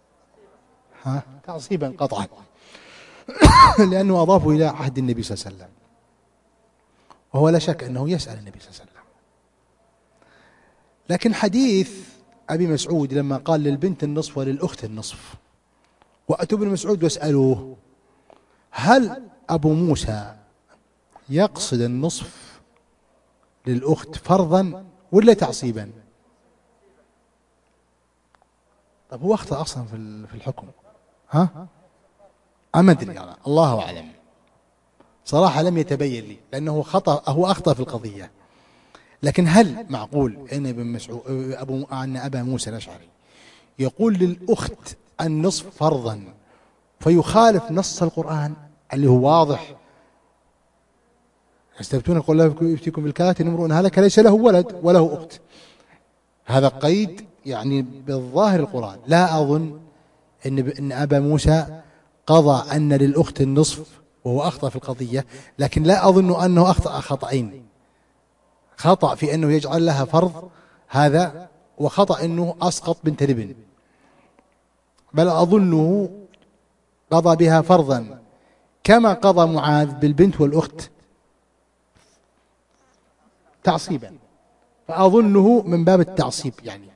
تعصيبا قطعا. لأنه أضافه إلى عهد النبي صلى الله عليه وسلم، وهو لا شك أنه يسأل النبي صلى الله عليه وسلم. لكن حديث أبي مسعود لما قال للبنت النصف وللأخت النصف، وأتوا ابن مسعود واسألوه هل أبو موسى يقصد النصف للأخت فرضا ولا تعصيبا؟ طب هو أخطأ أصلا في الحكم، أما أدري، الله أعلم. صراحة لم يتبين لي، لأنه هو أخطأ في القضية. لكن هل معقول أن ابن مسعود أن أبا موسى الأشعري يقول للأخت النصف فرضا فيخالف نص القرآن اللي هو واضح؟ يستفتون قل الله يفتيكم بالكلالة إن امرؤ هلك ليس له ولد وله أخت. هذا قيد يعني بالظاهر القرآن. لا أظن إن أبا موسى قضى أن للأخت النصف وهو أخطأ في القضية، لكن لا أظن أنه أخطأ خطأين: خطأ في أنه يجعل لها فرض هذا، وخطأ أنه أسقط بنت الابن، بل أظنه قضى بها فرضا كما قضى معاذ بالبنت والأخت تعصيبا، فأظنه من باب التعصيب يعني.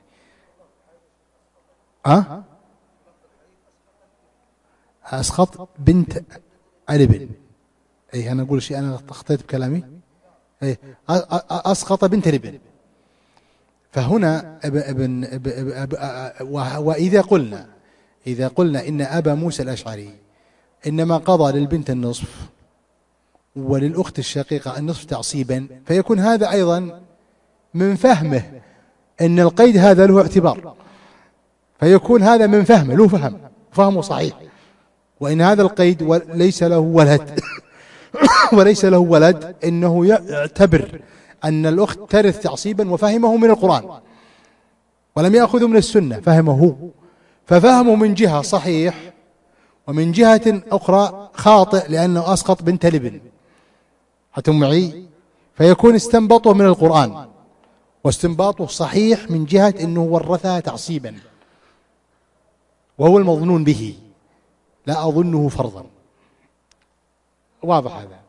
أسقط بنت الابن. أي أنا أقول شيء، أنا أخطيت بكلامي. أي أسقط بنت الابن. فهنا وإذا قلنا إن أبا موسى الأشعري إنما قضى للبنت النصف وللأخت الشقيقة النصف تعصيبا، فيكون هذا أيضا من فهمه إن القيد هذا له اعتبار، فيكون هذا من فهمه، له فهمه صحيح، وإن هذا القيد ليس له ولد وليس له ولد إنه يعتبر أن الأخت ترث تعصيبا، وفهمه من القرآن ولم يأخذه من السنة، فهمه، ففهمه من جهة صحيح ومن جهة أخرى خاطئ لأنه أسقط بنت الابن. أنتم معي؟ فيكون استنباطه من القرآن، واستنباطه صحيح من جهة أنه ورثها تعصيبا، وهو المظنون به، لا أظنه فرضا. واضح هذا؟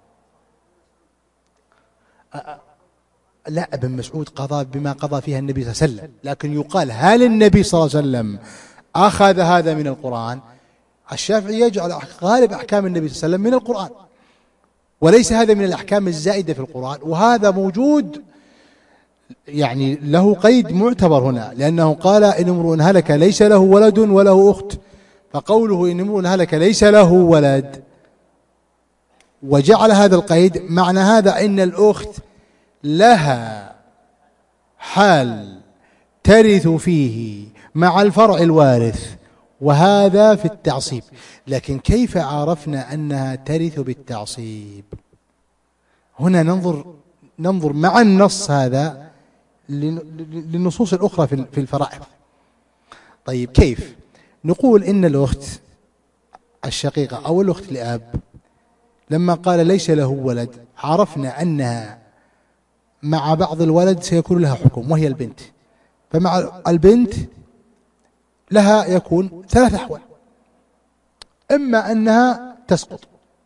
لا، ابن مسعود قضى بما قضى فيها النبي صلى الله عليه وسلم، لكن يقال هل النبي صلى الله عليه وسلم أخذ هذا من القرآن؟ الشافعي يجعل غالب أحكام النبي صلى الله عليه وسلم من القرآن، وليس هذا من الأحكام الزائدة في القرآن، وهذا موجود يعني له قيد معتبر هنا، لأنه قال إن امرؤ هلك ليس له ولد وله أخت، فقوله إن امرؤ هلك ليس له ولد وجعل هذا القيد، معنى هذا إن الأخت لها حال ترث فيه مع الفرع الوارث، وهذا في التعصيب. لكن كيف عرفنا أنها ترث بالتعصيب؟ هنا ننظر مع النص هذا للنصوص الأخرى في الفرائض. طيب كيف نقول إن الأخت الشقيقة أو الأخت لأب لما قال ليس له ولد عرفنا أنها مع بعض الولد سيكون لها حكم وهي البنت، فمع البنت لها يكون 3 أحوال: إما أنها تسقط،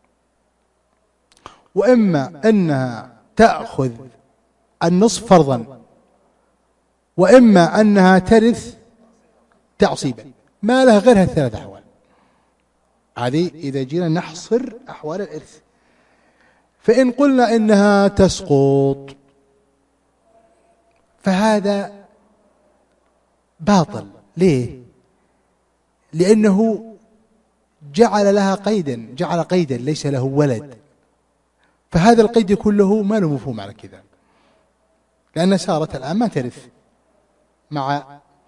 وإما أنها تأخذ النصف فرضا، وإما أنها ترث تعصيبا، ما لها غير هذه 3 أحوال. هذه إذا جينا نحصر أحوال الإرث. فإن قلنا إنها تسقط فهذا باطل. ليه؟ لأنه جعل لها قيدا، جعل قيدا ليس له ولد، فهذا القيد يكون له ما له مفهوم على كذا، لأن سارت الآن ما ترث مع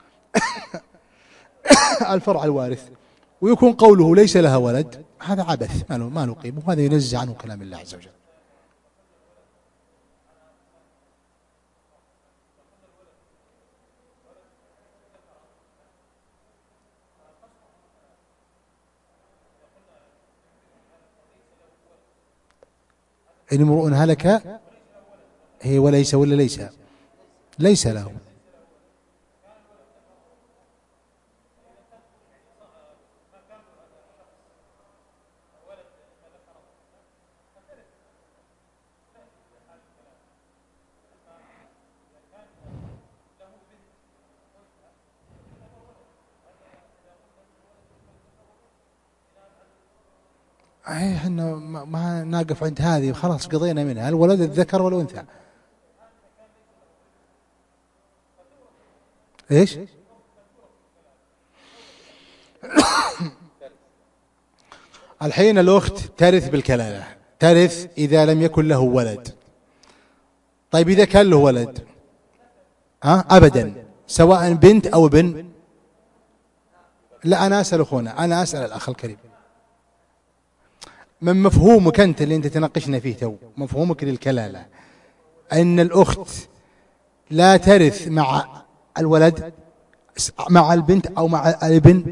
الفرع الوارث، ويكون قوله ليس لها ولد هذا عبث ما له قيمة، وهذا ينزع عنه كلام الله عز وجل. إن امرؤ هلك هي وليس ولا ليس له. احنا ما نقف عند هذه، خلاص قضينا منها، الولد الذكر والأنثى. ايش؟ الحين الأخت ترث بالكلالة، ترث إذا لم يكن له ولد. طيب إذا كان له ولد أبدا، سواء بنت أو ابن. لا، أنا أسأل أخونا، أنا أسأل الأخ الكريم، من مفهومك أنت اللي أنت تناقشنا فيه تو، مفهومك للكلالة أن الأخت لا ترث مع الولد، مع البنت أو مع الابن؟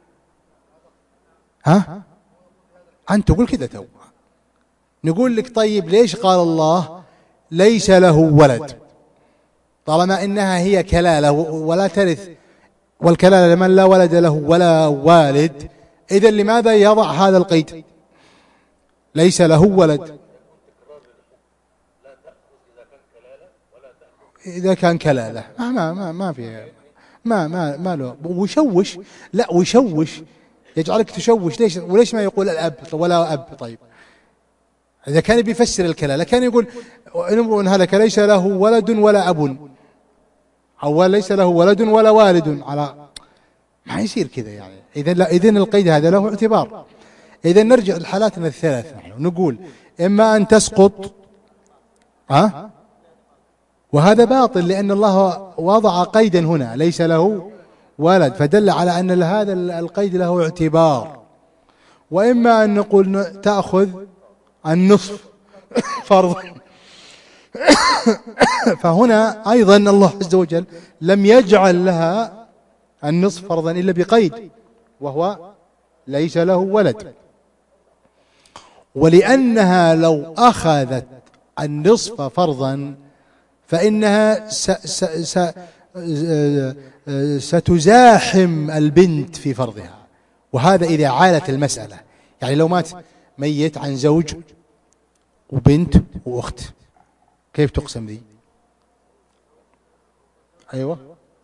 أنت تقول كذا تو. نقول لك طيب ليش قال الله ليس له ولد طالما إنها هي كلالة ولا ترث، والكلالة لمن لا ولد له ولا والد، إذن لماذا يضع هذا القيد ليس له ولد؟ إذا كان كلالة ما في ما له ويشوش. لا ويشوش، يجعلك تشوش. ليش وليش ما يقول الأب ولا أب؟ طيب إذا كان بيفسر الكلالة كان يقول إن هلك ليس له ولد ولا أب، أو ليس له ولد ولا والد، على ما يصير كذا يعني. إذن القيد هذا له اعتبار. إذا نرجع لحالاتنا الثلاث، نقول إما أن تسقط وهذا باطل، لأن الله وضع قيدا هنا ليس له ولد، فدل على أن هذا القيد له اعتبار. وإما أن نقول تأخذ النصف فرضا فهنا أيضا الله عز وجل لم يجعل لها النصف فرضا إلا بقيد، وهو ليس له ولد. ولأنها لو أخذت النصف فرضا فإنها ستزاحم البنت في فرضها، وهذا إذا عالت المسألة. يعني لو مات ميت عن زوج وبنت وأخت، كيف تقسم ذي؟ أيوة.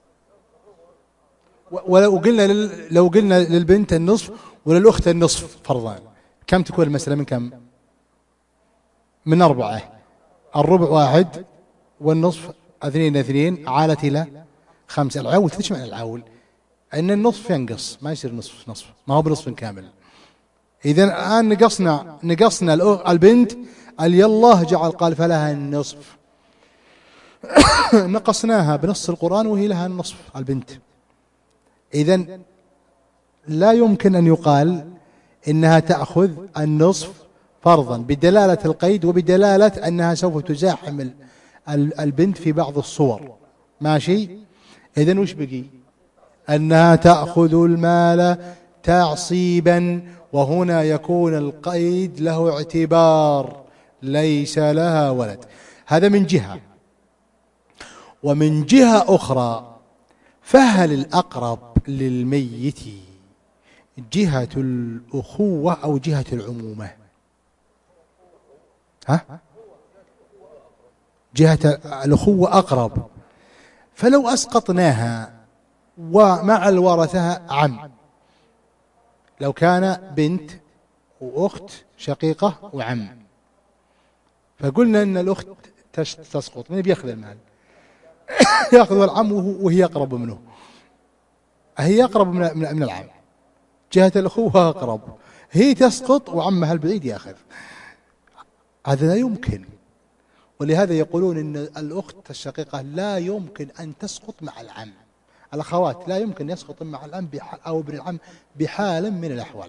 لو قلنا للبنت النصف وللأخت النصف فرضا، كم تكون المسألة؟ من كم؟ من 4. الربع 1 والنصف 2 عالت إلى 5. العول تشمل العول أن النصف ينقص، ما يصير نصف، ما هو بنصف كامل. إذن الآن نقصنا البنت اللي الله جعل قال فلها النصف نقصناها بنص القرآن وهي لها النصف البنت. إذن لا يمكن أن يقال إنها تأخذ النصف فرضا بدلالة القيد وبدلالة أنها سوف تزاحم البنت في بعض الصور. ماشي؟ إذن وش بقي؟ أنها تأخذ المال تعصيبا، وهنا يكون القيد له اعتبار ليس لها ولد. هذا من جهة. ومن جهة أخرى، فهل الأقرب للميت جهة الأخوة أو جهة العمومة؟ جهة الأخوة أقرب. فلو أسقطناها ومع الورثة عم، لو كان بنت وأخت شقيقة وعم، فقلنا أن الأخت تسقط، من بيأخذ المال؟ يأخذ العم وهي أقرب منه، هي أقرب من العم، جهة الأخوة أقرب، هي تسقط وعمها البعيد يأخذ. هذا لا يمكن. ولهذا يقولون إن الأخت الشقيقة لا يمكن أن تسقط مع العم. الأخوات لا يمكن يسقط مع العم أو ابن العم بحال من الأحوال.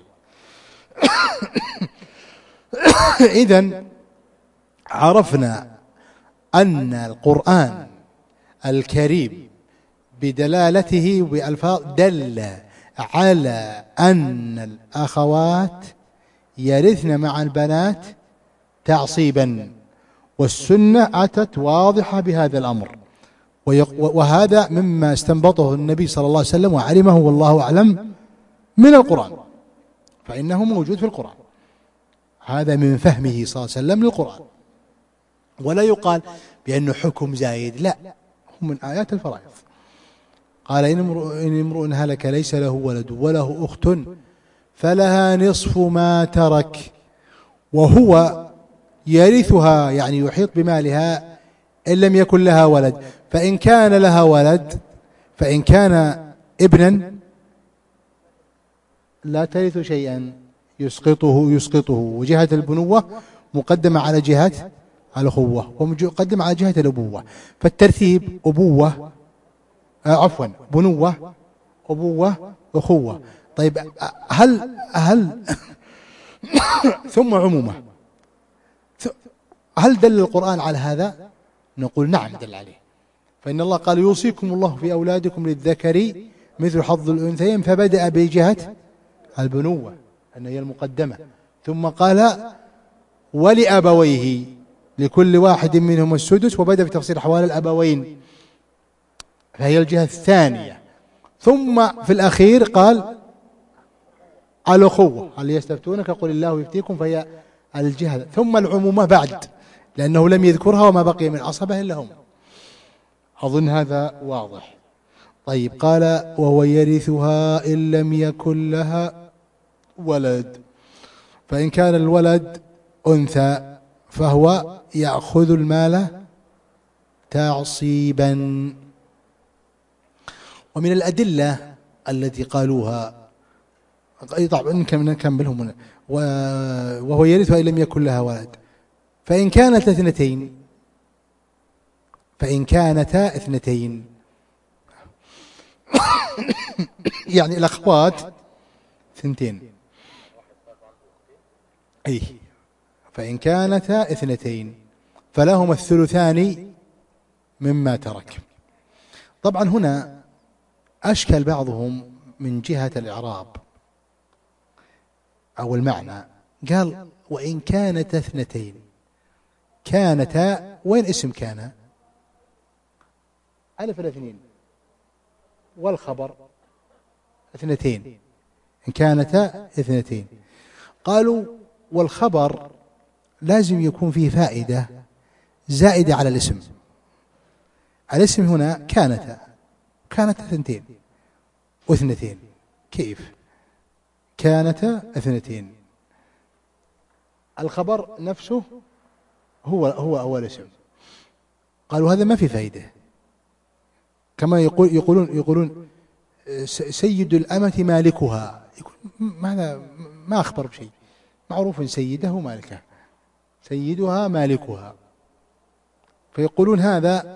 إذن عرفنا أن القرآن الكريم بدلالته بألفاظ دل على أن الأخوات يرثن مع البنات تعصيبا، والسنة أتت واضحة بهذا الأمر، وهذا مما استنبطه النبي صلى الله عليه وسلم وعلمه والله أعلم من القرآن، فإنه موجود في القرآن. هذا من فهمه صلى الله عليه وسلم للقرآن، ولا يقال بأنه حكم زايد، لا، هم من آيات الفرائض. قال إن امرؤ هلك ليس له ولد وله أخت فلها نصف ما ترك وهو يرثها، يعني يحيط بمالها إن لم يكن لها ولد. فإن كان لها ولد، فإن كان ابنا لا ترث شيئا، يسقطه وجهة البنوة مقدمة على جهة الأخوة ومقدمة على جهة الأبوة، فالترتيب أبوة عفوا بنوة أبوة أخوة. طيب هل ثم عمومة، هل دل القرآن على هذا؟ نقول نعم دل عليه، فإن الله قال يوصيكم الله في أولادكم للذكر مثل حظ الأنثيين، فبدأ بجهة البنوة أن هي المقدمة، ثم قال ولأبويه لكل واحد منهم السدس، وبدأ بتفصيل أحوال الأبوين فهي الجهة الثانية، ثم في الأخير قال الأخوة هل يستفتونك قل الله يفتيكم، فهي الجهة، ثم العمومة بعد لأنه لم يذكرها وما بقي من عصبة إلا هم. أظن هذا واضح. طيب قال وهو يرثها إن لم يكن لها ولد، فإن كان الولد أنثى فهو يأخذ المال تعصيبا. ومن الأدلة التي قالوها طبعا نكملهم هنا، وهو يرثها إن لم يكن لها ولد، فإن كانت اثنتين، فإن كانتا اثنتين يعني الأخوات ثنتين، أي فإن كانتا اثنتين فلهما الثلثان مما ترك. طبعا هنا أشكل بعضهم من جهة الإعراب أو المعنى، قال وإن كانتا اثنتين، كانتا وين اسم كان؟ ألف الاثنين والخبر اثنتين، إن كانتا اثنتين. قالوا والخبر لازم يكون فيه فائدة زائدة على الاسم. الاسم هنا كانتا اثنتين واثنتين، كيف؟ كانتا اثنتين، الخبر نفسه هو أول اسم. قالوا هذا ما في فائدة، كما يقولون سيد الأمة مالكها، ماذا ما أخبر بشيء، معروف سيده مالكه، سيدها مالكها، فيقولون هذا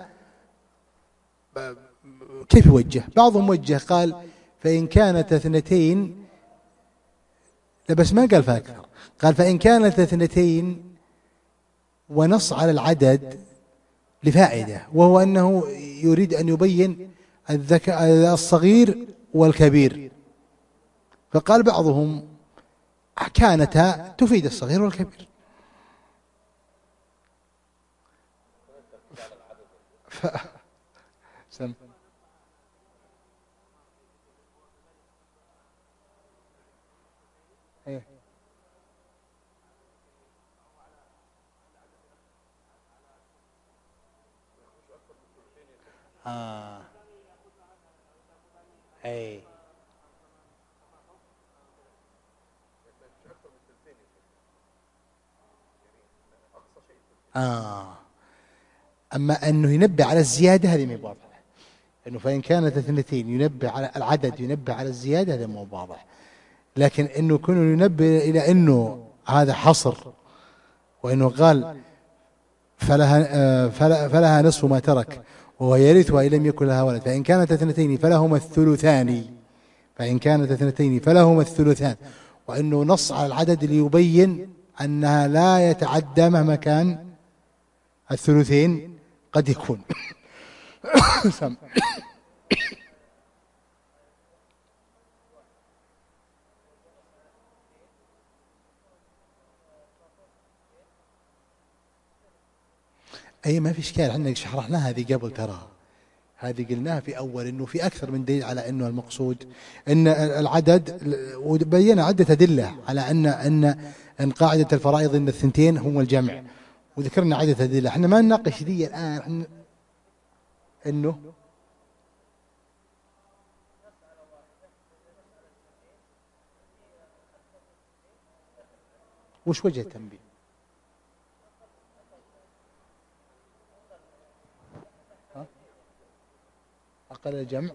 كيف يوجه؟ بعضهم وجه قال فإن كانت اثنتين، لا بس ما قال فأكثر، قال فإن كانت اثنتين ونص على العدد لفائدة، وهو أنه يريد أن يبين الصغير والكبير، فقال بعضهم كانتا تفيد الصغير والكبير. سم ايه اي أما أنه ينبه على الزيادة هذه ما واضحة، أنه فإن كانت اثنتين ينبه على العدد، ينبه على الزيادة هذا مو واضح، لكن أنه يكون ينبه إلى أنه هذا حصر، وأنه قال فلها نصف ما ترك وهو يرثها إن لم يكن لها ولد، فإن كانت اثنتين فلهما الثلثان، فإن كانت اثنتين فلهما الثلثان، وأنه نص على العدد ليبين أنها لا يتعدى مهما كان الثلثين قد يكون. أي ما في إشكال، عندنا شرحناها هذه قبل، ترى هذه قلناها في أول أنه في أكثر من دليل على أنه المقصود أن العدد، وبينا عدة أدلة على أن قاعدة الفرائض أن الثنتين هم الجمع، وذكرنا عدة أدلة. احنا ما نناقش ذي الآن، أنه وش وجه التنبيه؟ أقل الجمع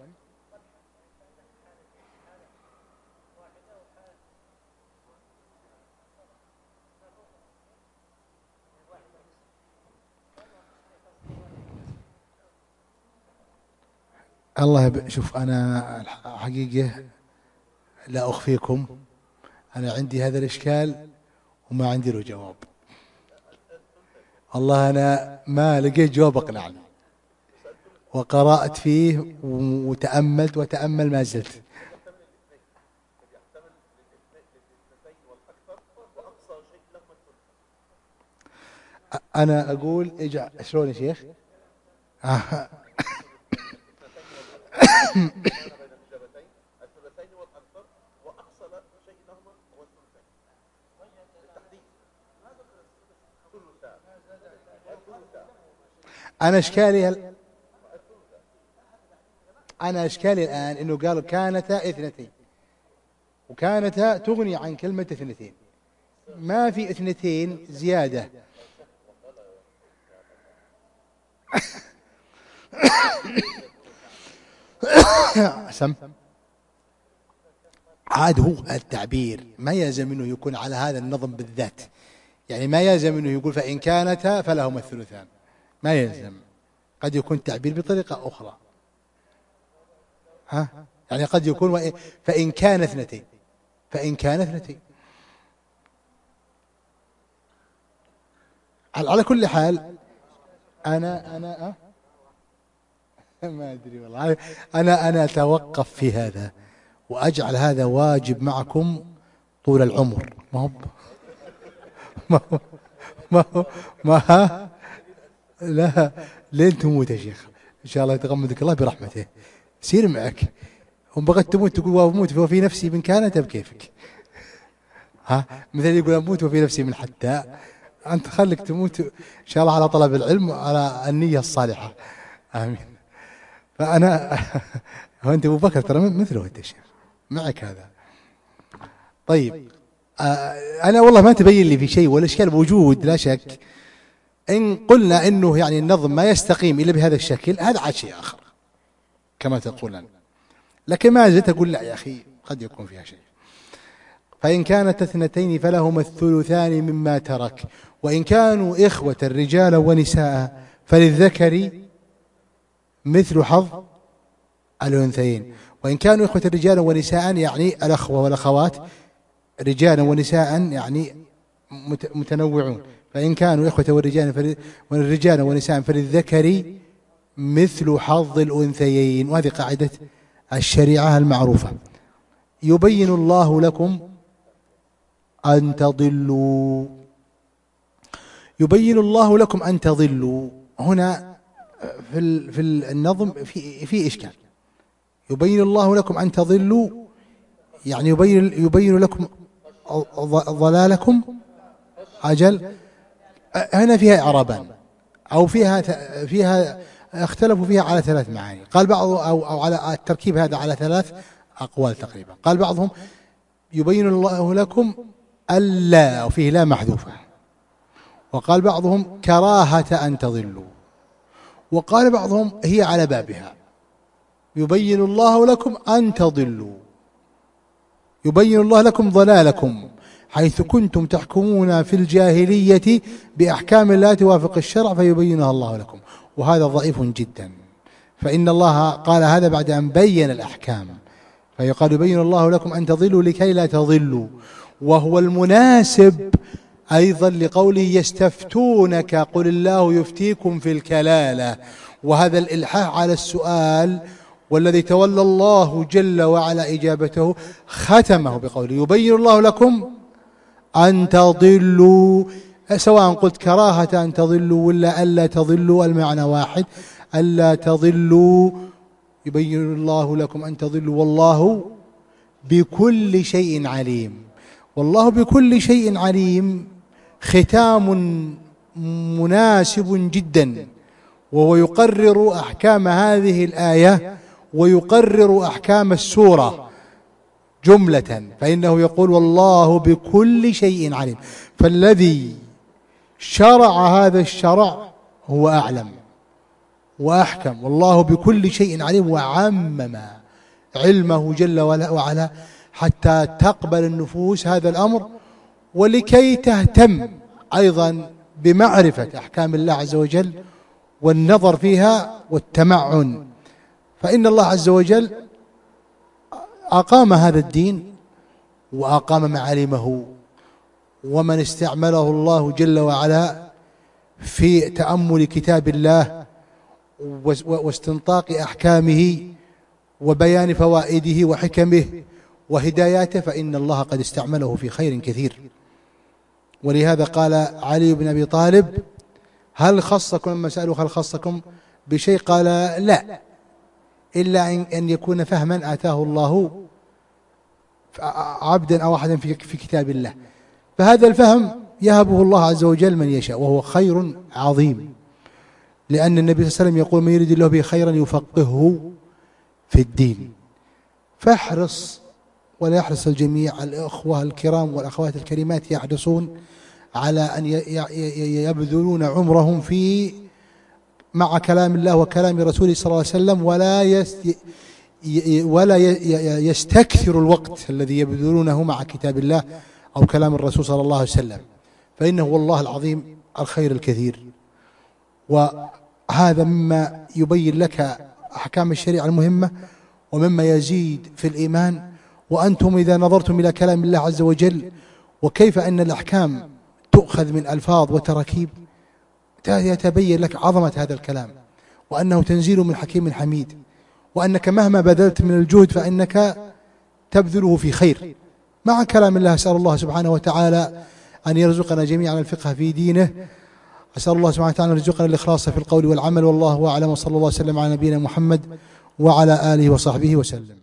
شوف أنا حقيقة لا أخفيكم، أنا عندي هذا الإشكال وما عندي له جواب. والله أنا ما لقيت جواب أقنعني، وقرأت فيه وتأملت وتأمل ما زلت. أنا أقول شلون يا شيخ؟ أنا إشكالي الآن إنه قالوا كانتا اثنتين، وكانتا تغني عن كلمة اثنتين، ما في اثنتين زيادة. سم عاد هو التعبير ما يلزم انه يكون على هذا النظم بالذات، يعني ما يلزم انه يقول فإن كانتا فلهما الثلثان، ما يلزم، قد يكون تعبير بطريقة أخرى. يعني قد يكون فإن كان اثنتين، فإن كان اثنتين. على كل حال أنا ما أدري والله، أنا أتوقف في هذا وأجعل هذا واجب معكم طول العمر. ما لا لين تموت يا شيخ إن شاء الله يتغمدك الله برحمته، سير معك. هم بغت تموت تقول وأموت وفي نفسي من كانت بكيفك، مثل يقول أموت وفي نفسي من حتى، أنت خليك تموت إن شاء الله على طلب العلم وعلى النية الصالحة، آمين. فأنا وأنت أبو بكر ترى مثله أنت شيخ معك هذا. طيب أنا والله ما تبين لي في شيء، والإشكال موجود لا شك. إن قلنا إنه يعني النظم ما يستقيم إلا بهذا الشكل، هذا عاد شيء آخر كما تقولون، لكن ما زلت أقول لا يا أخي قد يكون فيها شيء. فإن كانت اثنتين فلهما الثلثان مما ترك، وإن كانوا إخوة رجالا ونساء فللذكر مثل حظ الأنثيين. وإن كانوا إخوة رجالا ونساء يعني الأخوة والأخوات رجالا ونساء يعني متنوعون، فإن كانوا إخوة ورجالا ونساء فللذكر مثل حظ الأنثيين. وهذه قاعدة الشريعة المعروفة. يبين الله لكم أن تضلوا، يبين الله لكم أن تضلوا. هنا في النظم في إشكال. يبين الله لكم أن تضلوا يعني يبين لكم ضلالكم. أجل هنا فيها إعرابان أو فيها اختلفوا فيها على ثلاث معاني. قال بعض أو على التركيب هذا على ثلاث أقوال تقريبا. قال بعضهم يبين الله لكم ألا، وفيه لا محذوفة. وقال بعضهم كراهة أن تضلوا. وقال بعضهم هي على بابها، يبين الله لكم أن تضلوا، يبين الله لكم ضلالكم حيث كنتم تحكمون في الجاهلية بأحكام لا توافق الشرع فيبينها الله لكم. وهذا ضعيف جدا، فإن الله قال هذا بعد أن بين الأحكام، فيقال يبين الله لكم أن تضلوا لكي لا تضلوا. وهو المناسب أيضا لقوله يستفتونك قل الله يفتيكم في الكلالة. وهذا الإلحاح على السؤال، والذي تولى الله جل وعلا إجابته ختمه بقوله يبين الله لكم أن تضلوا، سواء قلت كراهة أن تضلوا ولا ألا تضلوا المعنى واحد. ألا تضلوا يبين الله لكم أن تضلوا والله بكل شيء عليم. والله بكل شيء عليم ختام مناسب جدا، وهو يقرر أحكام هذه الآية ويقرر أحكام السورة جملة، فإنه يقول والله بكل شيء عليم. فالذي شرع هذا الشرع هو أعلم وأحكم، والله بكل شيء عليم، وعمم علمه جل وعلا حتى تقبل النفوس هذا الأمر، ولكي تهتم أيضا بمعرفة أحكام الله عز وجل والنظر فيها والتمعن. فإن الله عز وجل أقام هذا الدين وأقام معالمه، ومن استعمله الله جل وعلا في تأمل كتاب الله واستنطاق أحكامه وبيان فوائده وحكمه وهداياته فإن الله قد استعمله في خير كثير. ولهذا قال علي بن أبي طالب: هل خصكم لما سألوا هل خصكم بشيء؟ قال: لا، إلا أن يكون فهما آتاه الله عبدا أو أحدا في كتاب الله، فهذا الفهم يهبه الله عز وجل من يشاء، وهو خير عظيم، لأن النبي صلى الله عليه وسلم يقول: من يريد الله به خيرا يفقهه في الدين. فاحرص، ولا يحرص الجميع، الأخوة الكرام والأخوات الكريمات يحرصون على أن يبذلون عمرهم في مع كلام الله وكلام رسوله صلى الله عليه وسلم، ولا يستكثر الوقت الذي يبذلونه مع كتاب الله أو كلام الرسول صلى الله عليه وسلم، فإنه والله العظيم الخير الكثير. وهذا مما يبين لك أحكام الشريعة المهمة ومما يزيد في الإيمان. وأنتم إذا نظرتم إلى كلام الله عز وجل وكيف أن الأحكام تؤخذ من ألفاظ وتراكيب، يتبين لك عظمة هذا الكلام، وأنه تنزيل من حكيم حميد، وأنك مهما بذلت من الجهد فإنك تبذله في خير مع كلام الله. أسأل الله سبحانه وتعالى أن يرزقنا جميعا الفقه في دينه. أسأل الله سبحانه وتعالى أن يرزقنا الإخلاص في القول والعمل، والله أعلم، وصلى الله وسلم على نبينا محمد وعلى آله وصحبه وسلم.